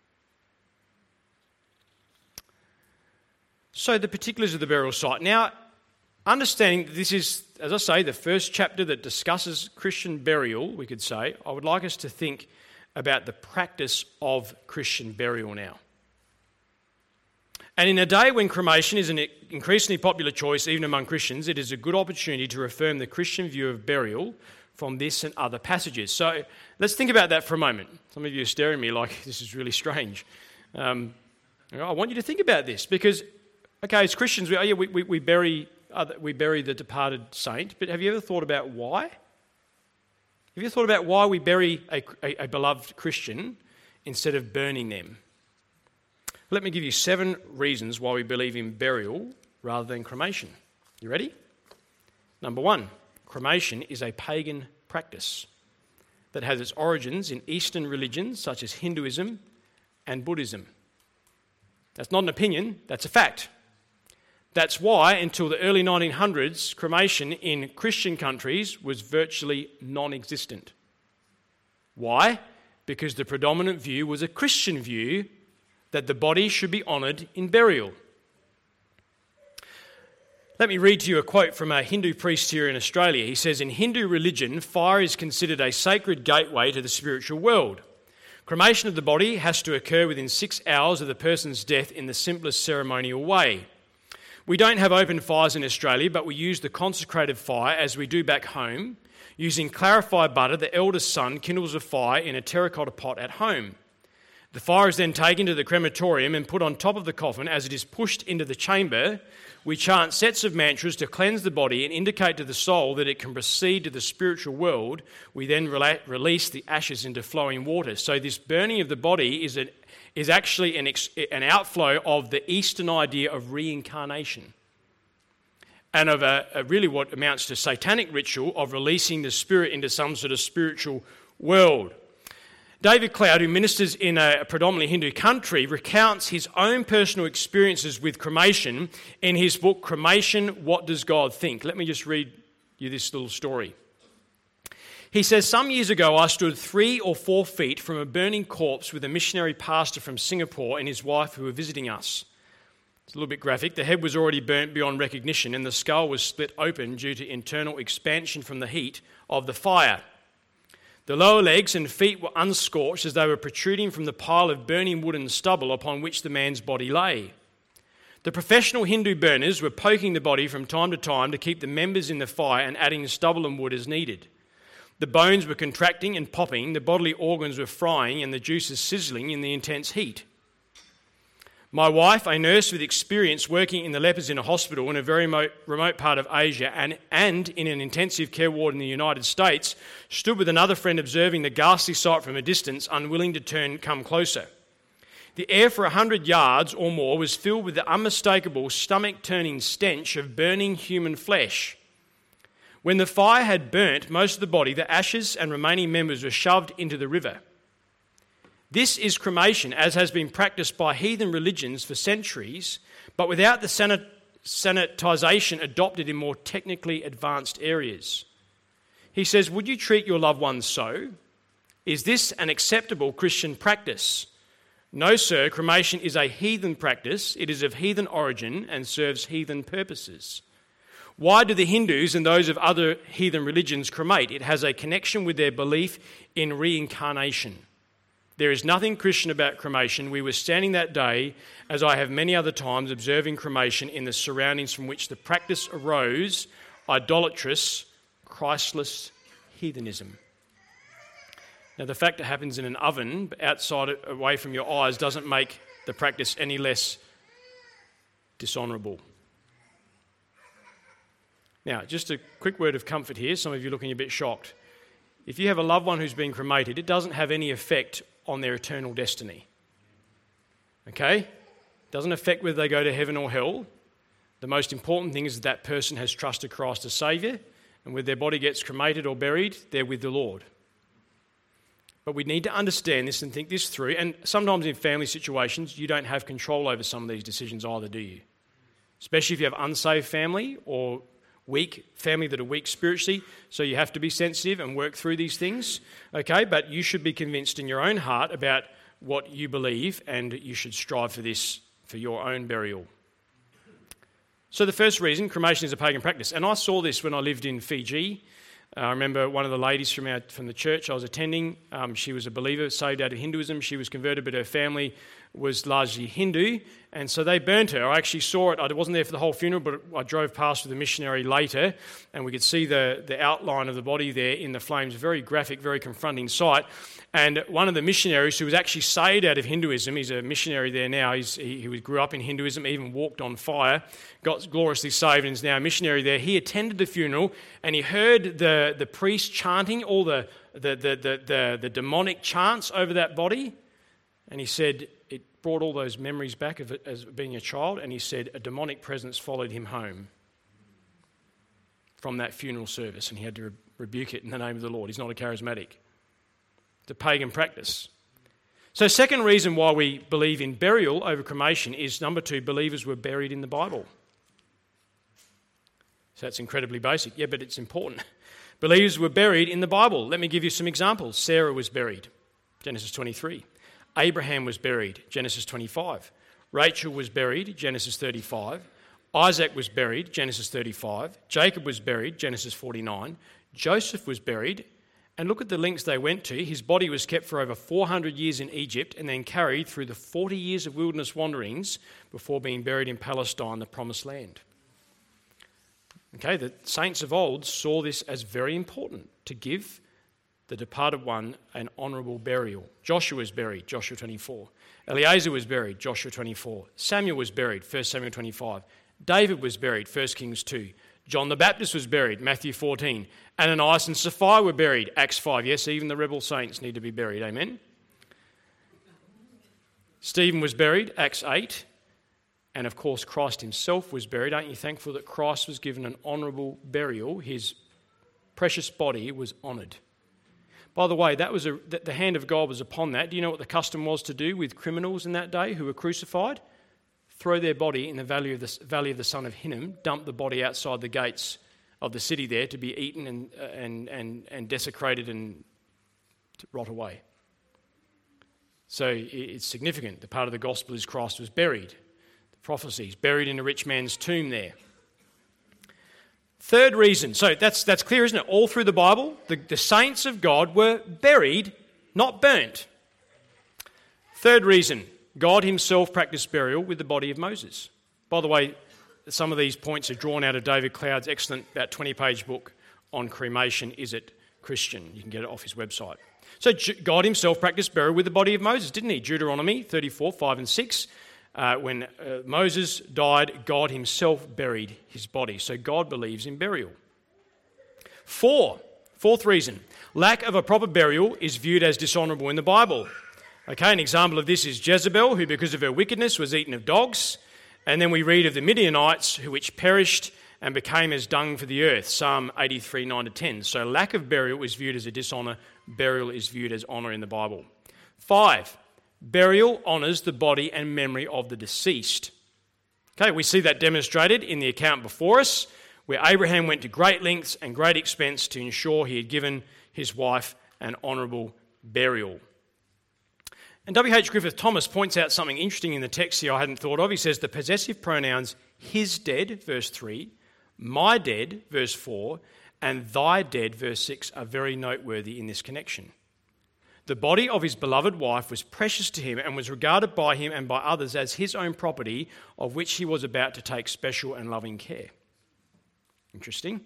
So the particulars of the burial site. Now, understanding that this is, as I say, the first chapter that discusses Christian burial, we could say, I would like us to think about the practice of Christian burial now. And in a day when cremation is an increasingly popular choice even among Christians, it is a good opportunity to affirm the Christian view of burial from this and other passages. So let's think about that for a moment. Some of you are staring at me like this is really strange. I want you to think about this because, okay, as Christians, we bury the departed saint, but have you ever thought about why? Have you ever thought about why we bury a beloved Christian instead of burning them? Let me give you 7 reasons why we believe in burial rather than cremation. You ready? Number 1, cremation is a pagan practice that has its origins in Eastern religions such as Hinduism and Buddhism. That's not an opinion, that's a fact. That's why, until the early 1900s, cremation in Christian countries was virtually non-existent. Why? Because the predominant view was a Christian view that the body should be honoured in burial. Let me read to you a quote from a Hindu priest here in Australia. He says, in Hindu religion, fire is considered a sacred gateway to the spiritual world. Cremation of the body has to occur within 6 hours of the person's death in the simplest ceremonial way. We don't have open fires in Australia, but we use the consecrated fire as we do back home. Using clarified butter, the eldest son kindles a fire in a terracotta pot at home. The fire is then taken to the crematorium and put on top of the coffin. As it is pushed into the chamber, we chant sets of mantras to cleanse the body and indicate to the soul that it can proceed to the spiritual world. We then release the ashes into flowing water. So this burning of the body is actually an outflow of the Eastern idea of reincarnation and of really what amounts to satanic ritual of releasing the spirit into some sort of spiritual world. David Cloud, who ministers in a predominantly Hindu country, recounts his own personal experiences with cremation in his book, Cremation, What Does God Think? Let me just read you this little story. He says, some years ago I stood 3 or 4 feet from a burning corpse with a missionary pastor from Singapore and his wife who were visiting us. It's a little bit graphic. The head was already burnt beyond recognition and the skull was split open due to internal expansion from the heat of the fire. The lower legs and feet were unscorched as they were protruding from the pile of burning wood and stubble upon which the man's body lay. The professional Hindu burners were poking the body from time to time to keep the members in the fire and adding stubble and wood as needed. The bones were contracting and popping, the bodily organs were frying, and the juices sizzling in the intense heat. My wife, a nurse with experience working in the lepers in a hospital in a very remote part of Asia and in an intensive care ward in the United States, stood with another friend observing the ghastly sight from a distance, unwilling to come closer. The air for 100 yards or more was filled with the unmistakable stomach-turning stench of burning human flesh. When the fire had burnt most of the body, the ashes and remaining members were shoved into the river. This is cremation, as has been practiced by heathen religions for centuries, but without the sanitization adopted in more technically advanced areas. He says, would you treat your loved ones so? Is this an acceptable Christian practice? No, sir, cremation is a heathen practice. It is of heathen origin and serves heathen purposes. Why do the Hindus and those of other heathen religions cremate? It has a connection with their belief in reincarnation. There is nothing Christian about cremation. We were standing that day, as I have many other times, observing cremation in the surroundings from which the practice arose, idolatrous, Christless heathenism. Now, the fact it happens in an oven outside, away from your eyes, doesn't make the practice any less dishonourable. Now, just a quick word of comfort here. Some of you are looking a bit shocked. If you have a loved one who's been cremated, it doesn't have any effect on their eternal destiny. Okay? It doesn't affect whether they go to heaven or hell. The most important thing is that person has trusted Christ as Saviour, and whether their body gets cremated or buried, they're with the Lord. But we need to understand this and think this through, and sometimes in family situations, you don't have control over some of these decisions either, do you? Especially if you have unsaved family or weak family that are weak spiritually, so you have to be sensitive and work through these things, okay? But you should be convinced in your own heart about what you believe, and you should strive for this for your own burial. So the first reason, cremation is a pagan practice, and I saw this when I lived in Fiji. I remember one of the ladies from the church I was attending, she was a believer, saved out of Hinduism. She was converted, but her family was largely Hindu, and so they burnt her. I actually saw it. I wasn't there for the whole funeral, but I drove past with a missionary later, and we could see the outline of the body there in the flames. Very graphic, very confronting sight. And one of the missionaries who was actually saved out of Hinduism, he's a missionary there now, he grew up in Hinduism, even walked on fire, got gloriously saved, and is now a missionary there. He attended the funeral, and he heard the priest chanting all the demonic chants over that body, and he said it brought all those memories back of it as being a child, and he said a demonic presence followed him home from that funeral service, and he had to rebuke it in the name of the Lord. He's not a charismatic. It's a pagan practice. So second reason why we believe in burial over cremation is, number two, believers were buried in the Bible. So that's incredibly basic. Yeah, but it's important. Believers were buried in the Bible. Let me give you some examples. Sarah was buried, Genesis 23. Abraham was buried, Genesis 25. Rachel was buried, Genesis 35. Isaac was buried, Genesis 35. Jacob was buried, Genesis 49. Joseph was buried, and look at the lengths they went to. His body was kept for over 400 years in Egypt and then carried through the 40 years of wilderness wanderings before being buried in Palestine, the promised land. Okay, the saints of old saw this as very important, to give the departed one an honourable burial. Joshua was buried, Joshua 24. Eliezer was buried, Joshua 24. Samuel was buried, 1 Samuel 25. David was buried, 1 Kings 2. John the Baptist was buried, Matthew 14. Ananias and Sapphira were buried, Acts 5. Yes, even the rebel saints need to be buried, amen? Stephen was buried, Acts 8. And of course, Christ himself was buried. Aren't you thankful that Christ was given an honourable burial? His precious body was honoured. By the way, that was the hand of God was upon that. Do you know what the custom was to do with criminals in that day who were crucified? Throw their body in the valley of the son of Hinnom, dump the body outside the gates of the city there to be eaten and desecrated and to rot away. So it's significant. The part of the gospel is Christ was buried. The prophecies, buried in a rich man's tomb there. Third reason, so that's clear, isn't it? All through the Bible, the saints of God were buried, not burnt. Third reason, God himself practiced burial with the body of Moses. By the way, some of these points are drawn out of David Cloud's excellent, about 20-page book on cremation, Is It Christian? You can get it off his website. So God himself practiced burial with the body of Moses, didn't he? Deuteronomy 34, 5 and 6. When Moses died, God himself buried his body. So God believes in burial. Fourth reason, lack of a proper burial is viewed as dishonourable in the Bible. Okay, an example of this is Jezebel, who because of her wickedness was eaten of dogs. And then we read of the Midianites, who which perished and became as dung for the earth, Psalm 83, 9 to 10. So lack of burial is viewed as a dishonour, burial is viewed as honour in the Bible. 5, burial honours the body and memory of the deceased. Okay, we see that demonstrated in the account before us, where Abraham went to great lengths and great expense to ensure he had given his wife an honourable burial. And W.H. Griffith Thomas points out something interesting in the text here I hadn't thought of. He says the possessive pronouns his dead, verse 3, my dead, verse 4, and thy dead, verse 6, are very noteworthy in this connection. The body of his beloved wife was precious to him and was regarded by him and by others as his own property, of which he was about to take special and loving care. Interesting.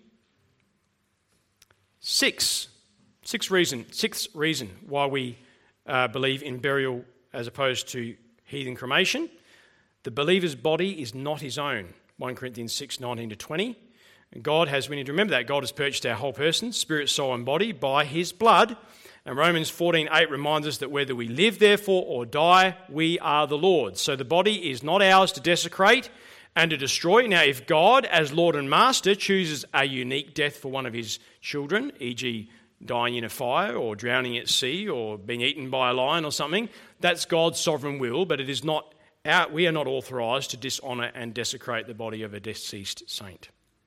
Sixth reason why we believe in burial as opposed to heathen cremation. The believer's body is not his own. 1 Corinthians 6, 19 to 20. And we need to remember that God has purchased our whole person, spirit, soul and body by his blood. And Romans 14:8 reminds us that whether we live therefore or die, we are the Lord's. So the body is not ours to desecrate and to destroy. Now, if God, as Lord and Master, chooses a unique death for one of his children, e.g. dying in a fire or drowning at sea or being eaten by a lion or something, that's God's sovereign will, but we are not authorised to dishonour and desecrate the body of a deceased saint.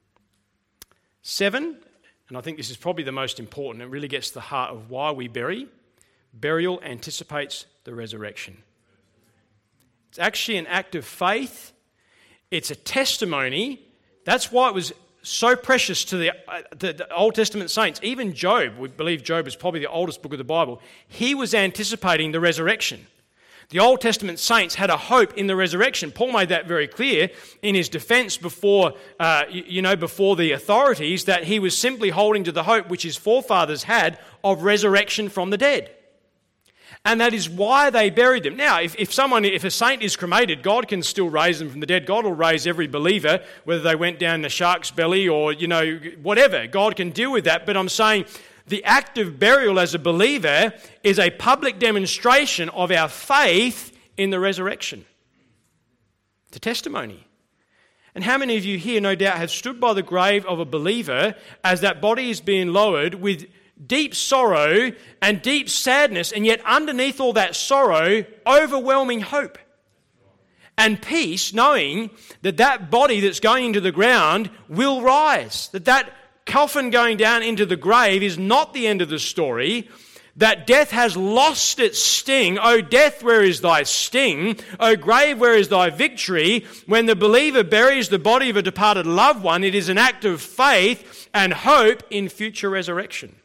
7, and I think this is probably the most important, it really gets to the heart of why we bury. Burial anticipates the resurrection. It's actually an act of faith. It's a testimony. That's why it was so precious to the Old Testament saints. Even Job, we believe Job is probably the oldest book of the Bible, he was anticipating the resurrection. The Old Testament saints had a hope in the resurrection. Paul made that very clear in his defence before the authorities, that he was simply holding to the hope which his forefathers had of resurrection from the dead. And that is why they buried them. Now, if a saint is cremated, God can still raise them from the dead. God will raise every believer, whether they went down the shark's belly or, whatever. God can deal with that. But I'm saying the act of burial as a believer is a public demonstration of our faith in the resurrection. It's a testimony. And how many of you here, no doubt, have stood by the grave of a believer as that body is being lowered with deep sorrow and deep sadness, and yet underneath all that sorrow, overwhelming hope and peace, knowing that that body that's going into the ground will rise, that coffin going down into the grave is not the end of the story, that death has lost its sting. O death, where is thy sting? O grave, where is thy victory? When the believer buries the body of a departed loved one, it is an act of faith and hope in future resurrection.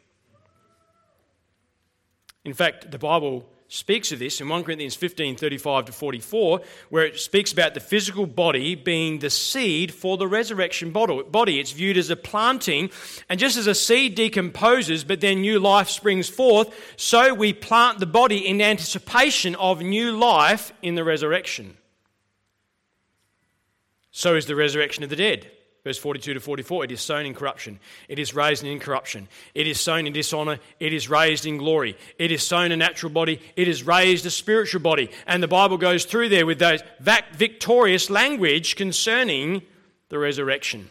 In fact, the Bible speaks of this in 1 Corinthians 15, 35 to 44, where it speaks about the physical body being the seed for the resurrection body. It's viewed as a planting, and just as a seed decomposes but then new life springs forth, so we plant the body in anticipation of new life in the resurrection. So is the resurrection of the dead. Verse 42 to 44, it is sown in corruption. It is raised in incorruption. It is sown in dishonour. It is raised in glory. It is sown a natural body. It is raised a spiritual body. And the Bible goes through there with those victorious language concerning the resurrection.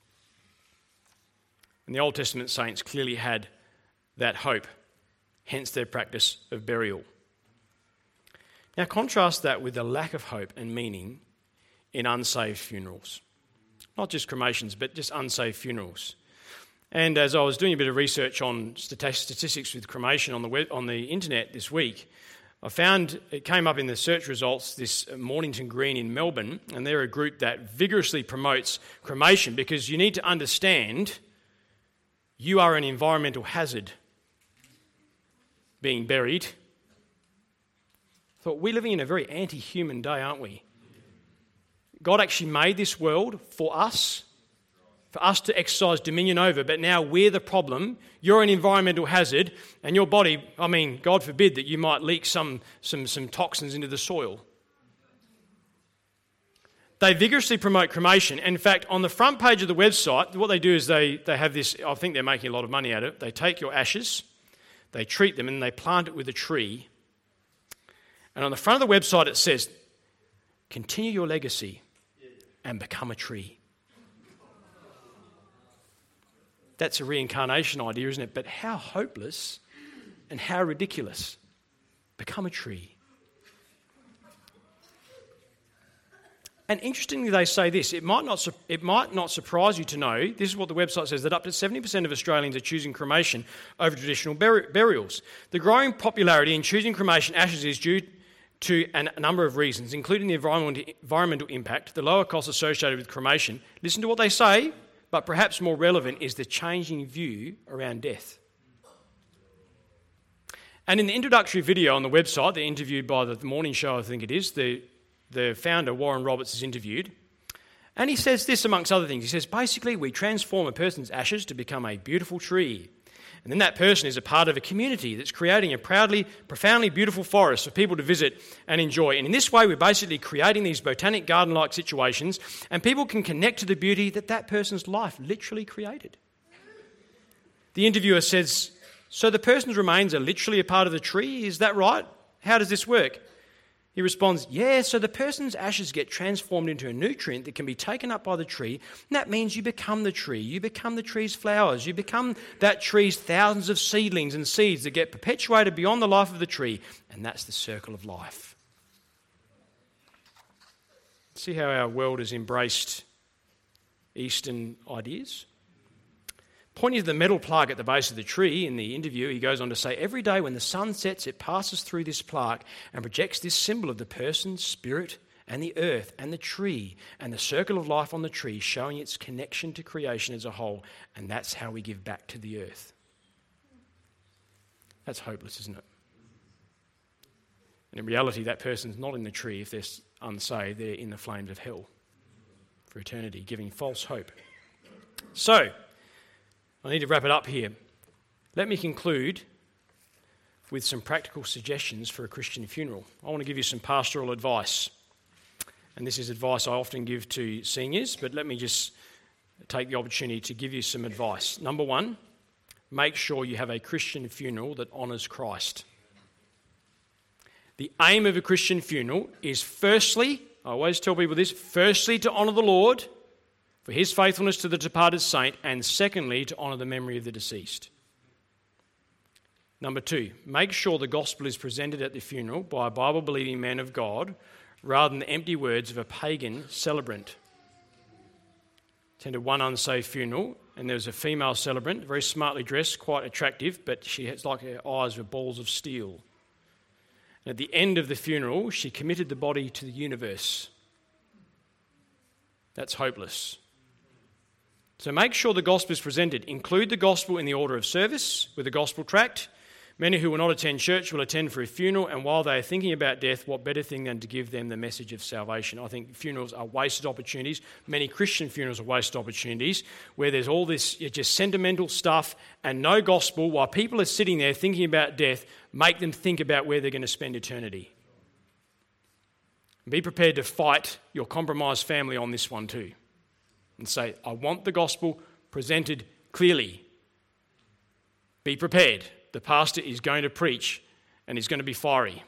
And the Old Testament saints clearly had that hope, hence their practice of burial. Now contrast that with the lack of hope and meaning in unsaved funerals. Not just cremations, but just unsaved funerals. And as I was doing a bit of research on statistics with cremation on the internet this week, I found it came up in the search results, this Mornington Green in Melbourne, and they're a group that vigorously promotes cremation because you need to understand you are an environmental hazard being buried. I thought, we're living in a very anti-human day, aren't we? God actually made this world for us to exercise dominion over, but now we're the problem. You're an environmental hazard, and your body, God forbid that you might leak some toxins into the soil. They vigorously promote cremation. In fact, on the front page of the website, what they do is they have this, I think they're making a lot of money out of it. They take your ashes, they treat them, and they plant it with a tree. And on the front of the website it says, continue your legacy and become a tree. That's a reincarnation idea, isn't it? But how hopeless and how ridiculous. Become a tree. And interestingly, they say this. It might not surprise you to know, this is what the website says, that up to 70% of Australians are choosing cremation over traditional burials. The growing popularity in choosing cremation ashes is due to a number of reasons, including the environmental impact, the lower costs associated with cremation. Listen to what they say, but perhaps more relevant is the changing view around death. And in the introductory video on the website, they're interviewed by the morning show, I think it is, the founder, Warren Roberts, is interviewed. And he says this amongst other things. He says, basically, we transform a person's ashes to become a beautiful tree. And then that person is a part of a community that's creating a profoundly beautiful forest for people to visit and enjoy. And in this way, we're basically creating these botanic garden-like situations, and people can connect to the beauty that person's life literally created. The interviewer says, so the person's remains are literally a part of the tree, is that right? How does this work? He responds, yeah, so the person's ashes get transformed into a nutrient that can be taken up by the tree, and that means you become the tree. You become the tree's flowers. You become that tree's thousands of seedlings and seeds that get perpetuated beyond the life of the tree, and that's the circle of life. See how our world has embraced Eastern ideas? Pointing to the metal plaque at the base of the tree in the interview, he goes on to say, every day when the sun sets, it passes through this plaque and projects this symbol of the person, spirit, and the earth, and the tree, and the circle of life on the tree, showing its connection to creation as a whole. And that's how we give back to the earth. That's hopeless, isn't it? And in reality, that person's not in the tree if they're unsaved. They're in the flames of hell for eternity, giving false hope. So, I need to wrap it up here. Let me conclude with some practical suggestions for a Christian funeral. I want to give you some pastoral advice. And this is advice I often give to seniors, but let me just take the opportunity to give you some advice. Number one, make sure you have a Christian funeral that honours Christ. The aim of a Christian funeral is firstly, I always tell people this, firstly to honour the Lord for his faithfulness to the departed saint, and secondly, to honour the memory of the deceased. Number two, make sure the gospel is presented at the funeral by a Bible-believing man of God rather than the empty words of a pagan celebrant. I attended one unsaved funeral, and there was a female celebrant, very smartly dressed, quite attractive, but it's like her eyes were balls of steel. And at the end of the funeral, she committed the body to the universe. That's hopeless. So make sure the gospel is presented. Include the gospel in the order of service with a gospel tract. Many who will not attend church will attend for a funeral, and while they are thinking about death, what better thing than to give them the message of salvation? I think funerals are wasted opportunities. Many Christian funerals are wasted opportunities where there's all this just sentimental stuff and no gospel, while people are sitting there thinking about death. Make them think about where they're going to spend eternity. Be prepared to fight your compromised family on this one too. And say, I want the gospel presented clearly. Be prepared. The pastor is going to preach and he's going to be fiery.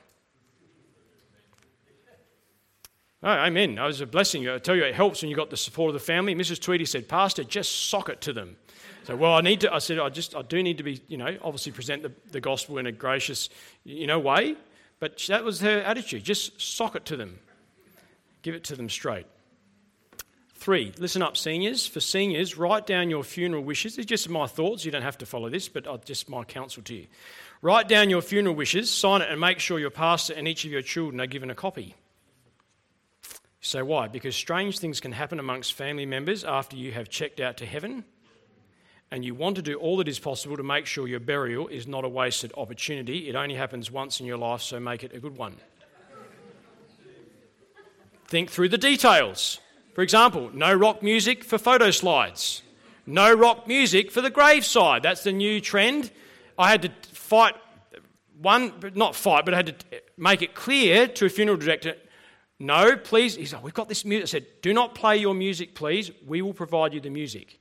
Oh, amen. That was a blessing. I tell you, it helps when you've got the support of the family. Mrs. Tweedy said, Pastor, just sock it to them. So, well, I do need to be, obviously present the gospel in a gracious, way. But that was her attitude. Just sock it to them. Give it to them straight. 3, listen up, seniors. For seniors, write down your funeral wishes. It's just my thoughts. You don't have to follow this, but just my counsel to you. Write down your funeral wishes, sign it, and make sure your pastor and each of your children are given a copy. So why? Because strange things can happen amongst family members after you have checked out to heaven, and you want to do all that is possible to make sure your burial is not a wasted opportunity. It only happens once in your life, so make it a good one. Think through the details. For example, no rock music for photo slides. No rock music for the graveside. That's the new trend. I had to I had to make it clear to a funeral director, no, please. He's like, we've got this music. I said, do not play your music, please. We will provide you the music.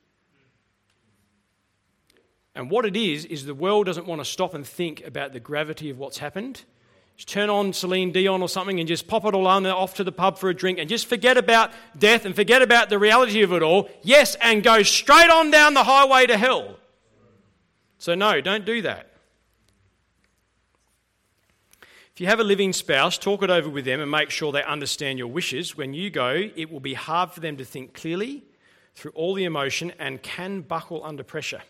And what it is the world doesn't want to stop and think about the gravity of what's happened. Just turn on Celine Dion or something and just pop it all on off to the pub for a drink and just forget about death and forget about the reality of it all. Yes, and go straight on down the highway to hell. So no, don't do that. If you have a living spouse, talk it over with them and make sure they understand your wishes. When you go, it will be hard for them to think clearly through all the emotion and can buckle under pressure.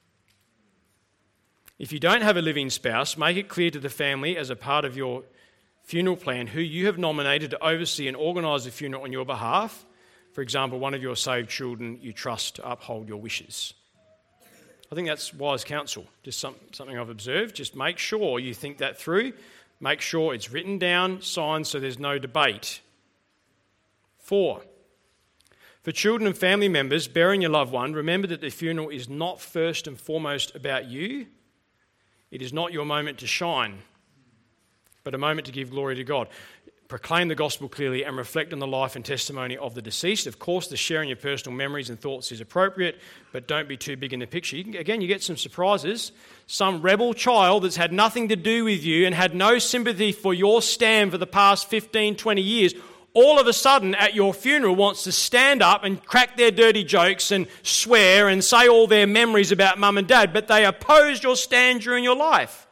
If you don't have a living spouse, make it clear to the family as a part of your funeral plan who you have nominated to oversee and organise the funeral on your behalf. For example, one of your saved children you trust to uphold your wishes. I think that's wise counsel, just something I've observed. Just make sure you think that through. Make sure it's written down, signed, so there's no debate. 4. For children and family members burying your loved one, remember that the funeral is not first and foremost about you. It is not your moment to shine, but a moment to give glory to God. Proclaim the gospel clearly and reflect on the life and testimony of the deceased. Of course, the sharing of personal memories and thoughts is appropriate, but don't be too big in the picture. You get some surprises. Some rebel child that's had nothing to do with you and had no sympathy for your stand for the past 15, 20 years, all of a sudden at your funeral wants to stand up and crack their dirty jokes and swear and say all their memories about mum and dad, but they opposed your stand during your life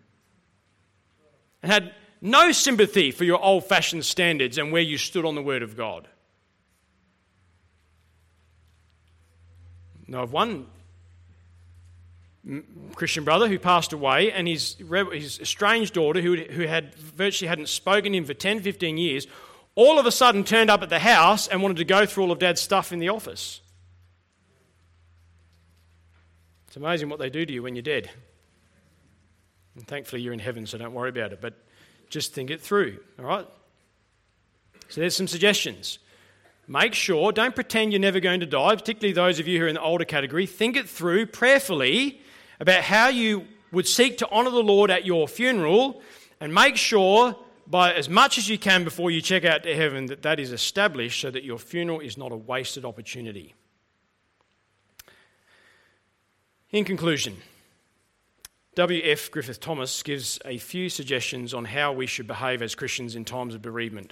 and had no sympathy for your old-fashioned standards and where you stood on the Word of God. Now, I've one Christian brother who passed away, and his estranged daughter, who had virtually hadn't spoken to him for 10, 15 years, all of a sudden turned up at the house and wanted to go through all of Dad's stuff in the office. It's amazing what they do to you when you're dead. And thankfully you're in heaven, so don't worry about it. But just think it through, all right? So there's some suggestions. Make sure, don't pretend you're never going to die, particularly those of you who are in the older category. Think it through prayerfully about how you would seek to honour the Lord at your funeral, and make sure by as much as you can before you check out to heaven that is established so that your funeral is not a wasted opportunity. In conclusion, W.F. Griffith Thomas gives a few suggestions on how we should behave as Christians in times of bereavement.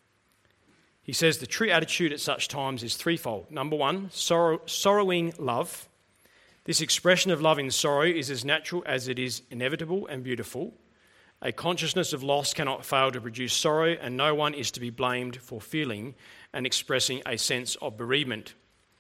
He says the true attitude at such times is threefold. Number 1, sorrowing love. This expression of love in sorrow is as natural as it is inevitable and beautiful. A consciousness of loss cannot fail to produce sorrow, and no one is to be blamed for feeling and expressing a sense of bereavement.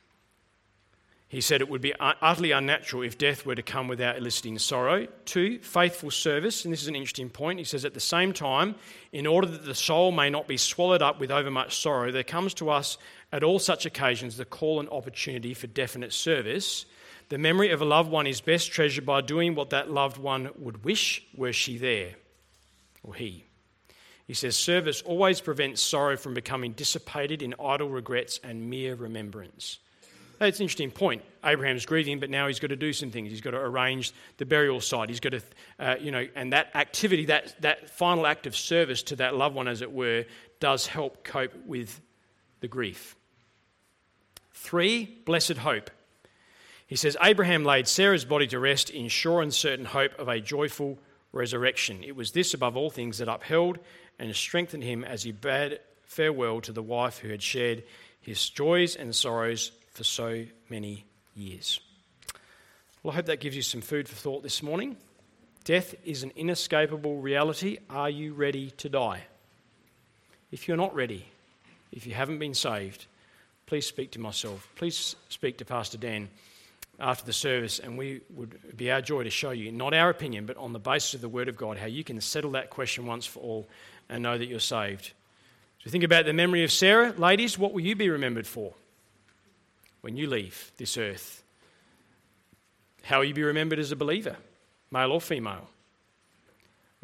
He said it would be utterly unnatural if death were to come without eliciting sorrow. 2, faithful service, and this is an interesting point. He says at the same time, in order that the soul may not be swallowed up with overmuch sorrow, there comes to us at all such occasions the call and opportunity for definite service. The memory of a loved one is best treasured by doing what that loved one would wish were she there, or he. He says service always prevents sorrow from becoming dissipated in idle regrets and mere remembrance. That's an interesting point. Abraham's grieving, but now he's got to do some things. He's got to arrange the burial site. He's got to, and that activity, that final act of service to that loved one, as it were, does help cope with the grief. 3, blessed hope. He says, Abraham laid Sarah's body to rest in sure and certain hope of a joyful resurrection. It was this, above all things, that upheld and strengthened him as he bade farewell to the wife who had shared his joys and sorrows for so many years. Well, I hope that gives you some food for thought this morning. Death is an inescapable reality. Are you ready to die? If you're not ready, if you haven't been saved, please speak to myself. Please speak to Pastor Dan after the service, and we would be our joy to show you, not our opinion, but on the basis of the Word of God, how you can settle that question once for all and know that you're saved. So think about the memory of Sarah. Ladies, what will you be remembered for when you leave this earth? How will you be remembered as a believer, male or female?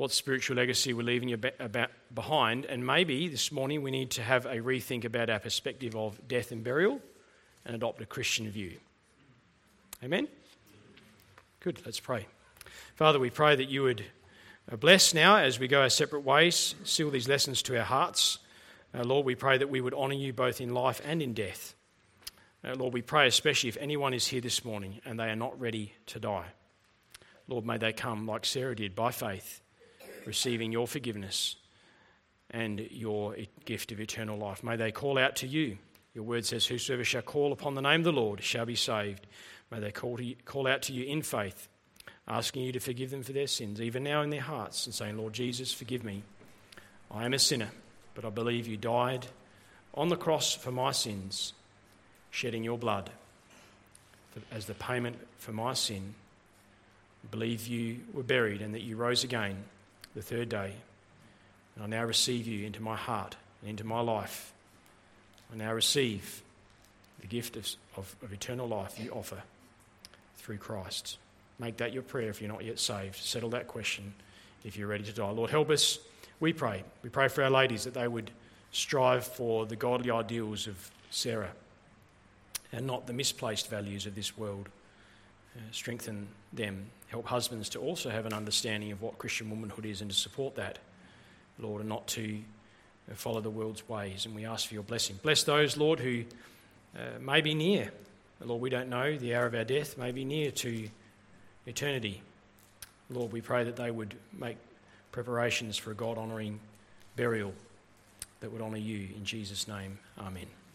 what spiritual legacy we're leaving behind, and maybe this morning we need to have a rethink about our perspective of death and burial and adopt a Christian view. Amen? Good, let's pray. Father, we pray that you would bless now as we go our separate ways, seal these lessons to our hearts. Lord, we pray that we would honour you both in life and in death. Lord, we pray especially if anyone is here this morning and they are not ready to die. Lord, may they come like Sarah did by faith, receiving your forgiveness and your gift of eternal life. May they call out to you. Your word says, whosoever shall call upon the name of the Lord shall be saved. May they call out to you in faith, asking you to forgive them for their sins, even now in their hearts, and saying, Lord Jesus, forgive me. I am a sinner, but I believe you died on the cross for my sins, shedding your blood as the payment for my sin. I believe you were buried and that you rose again the third day. And I now receive you into my heart and into my life. I now receive the gift of eternal life you offer through Christ. Make that your prayer if you're not yet saved. Settle that question if you're ready to die. Lord, help us, we pray. We pray for our ladies that they would strive for the godly ideals of Sarah and not the misplaced values of this world. Strengthen them. Help husbands to also have an understanding of what Christian womanhood is and to support that, Lord, and not to follow the world's ways. And we ask for your blessing. Bless those, Lord, who may be near. Lord, we don't know the hour of our death, may be near to eternity. Lord, we pray that they would make preparations for a God-honouring burial that would honour you. In Jesus' name, amen.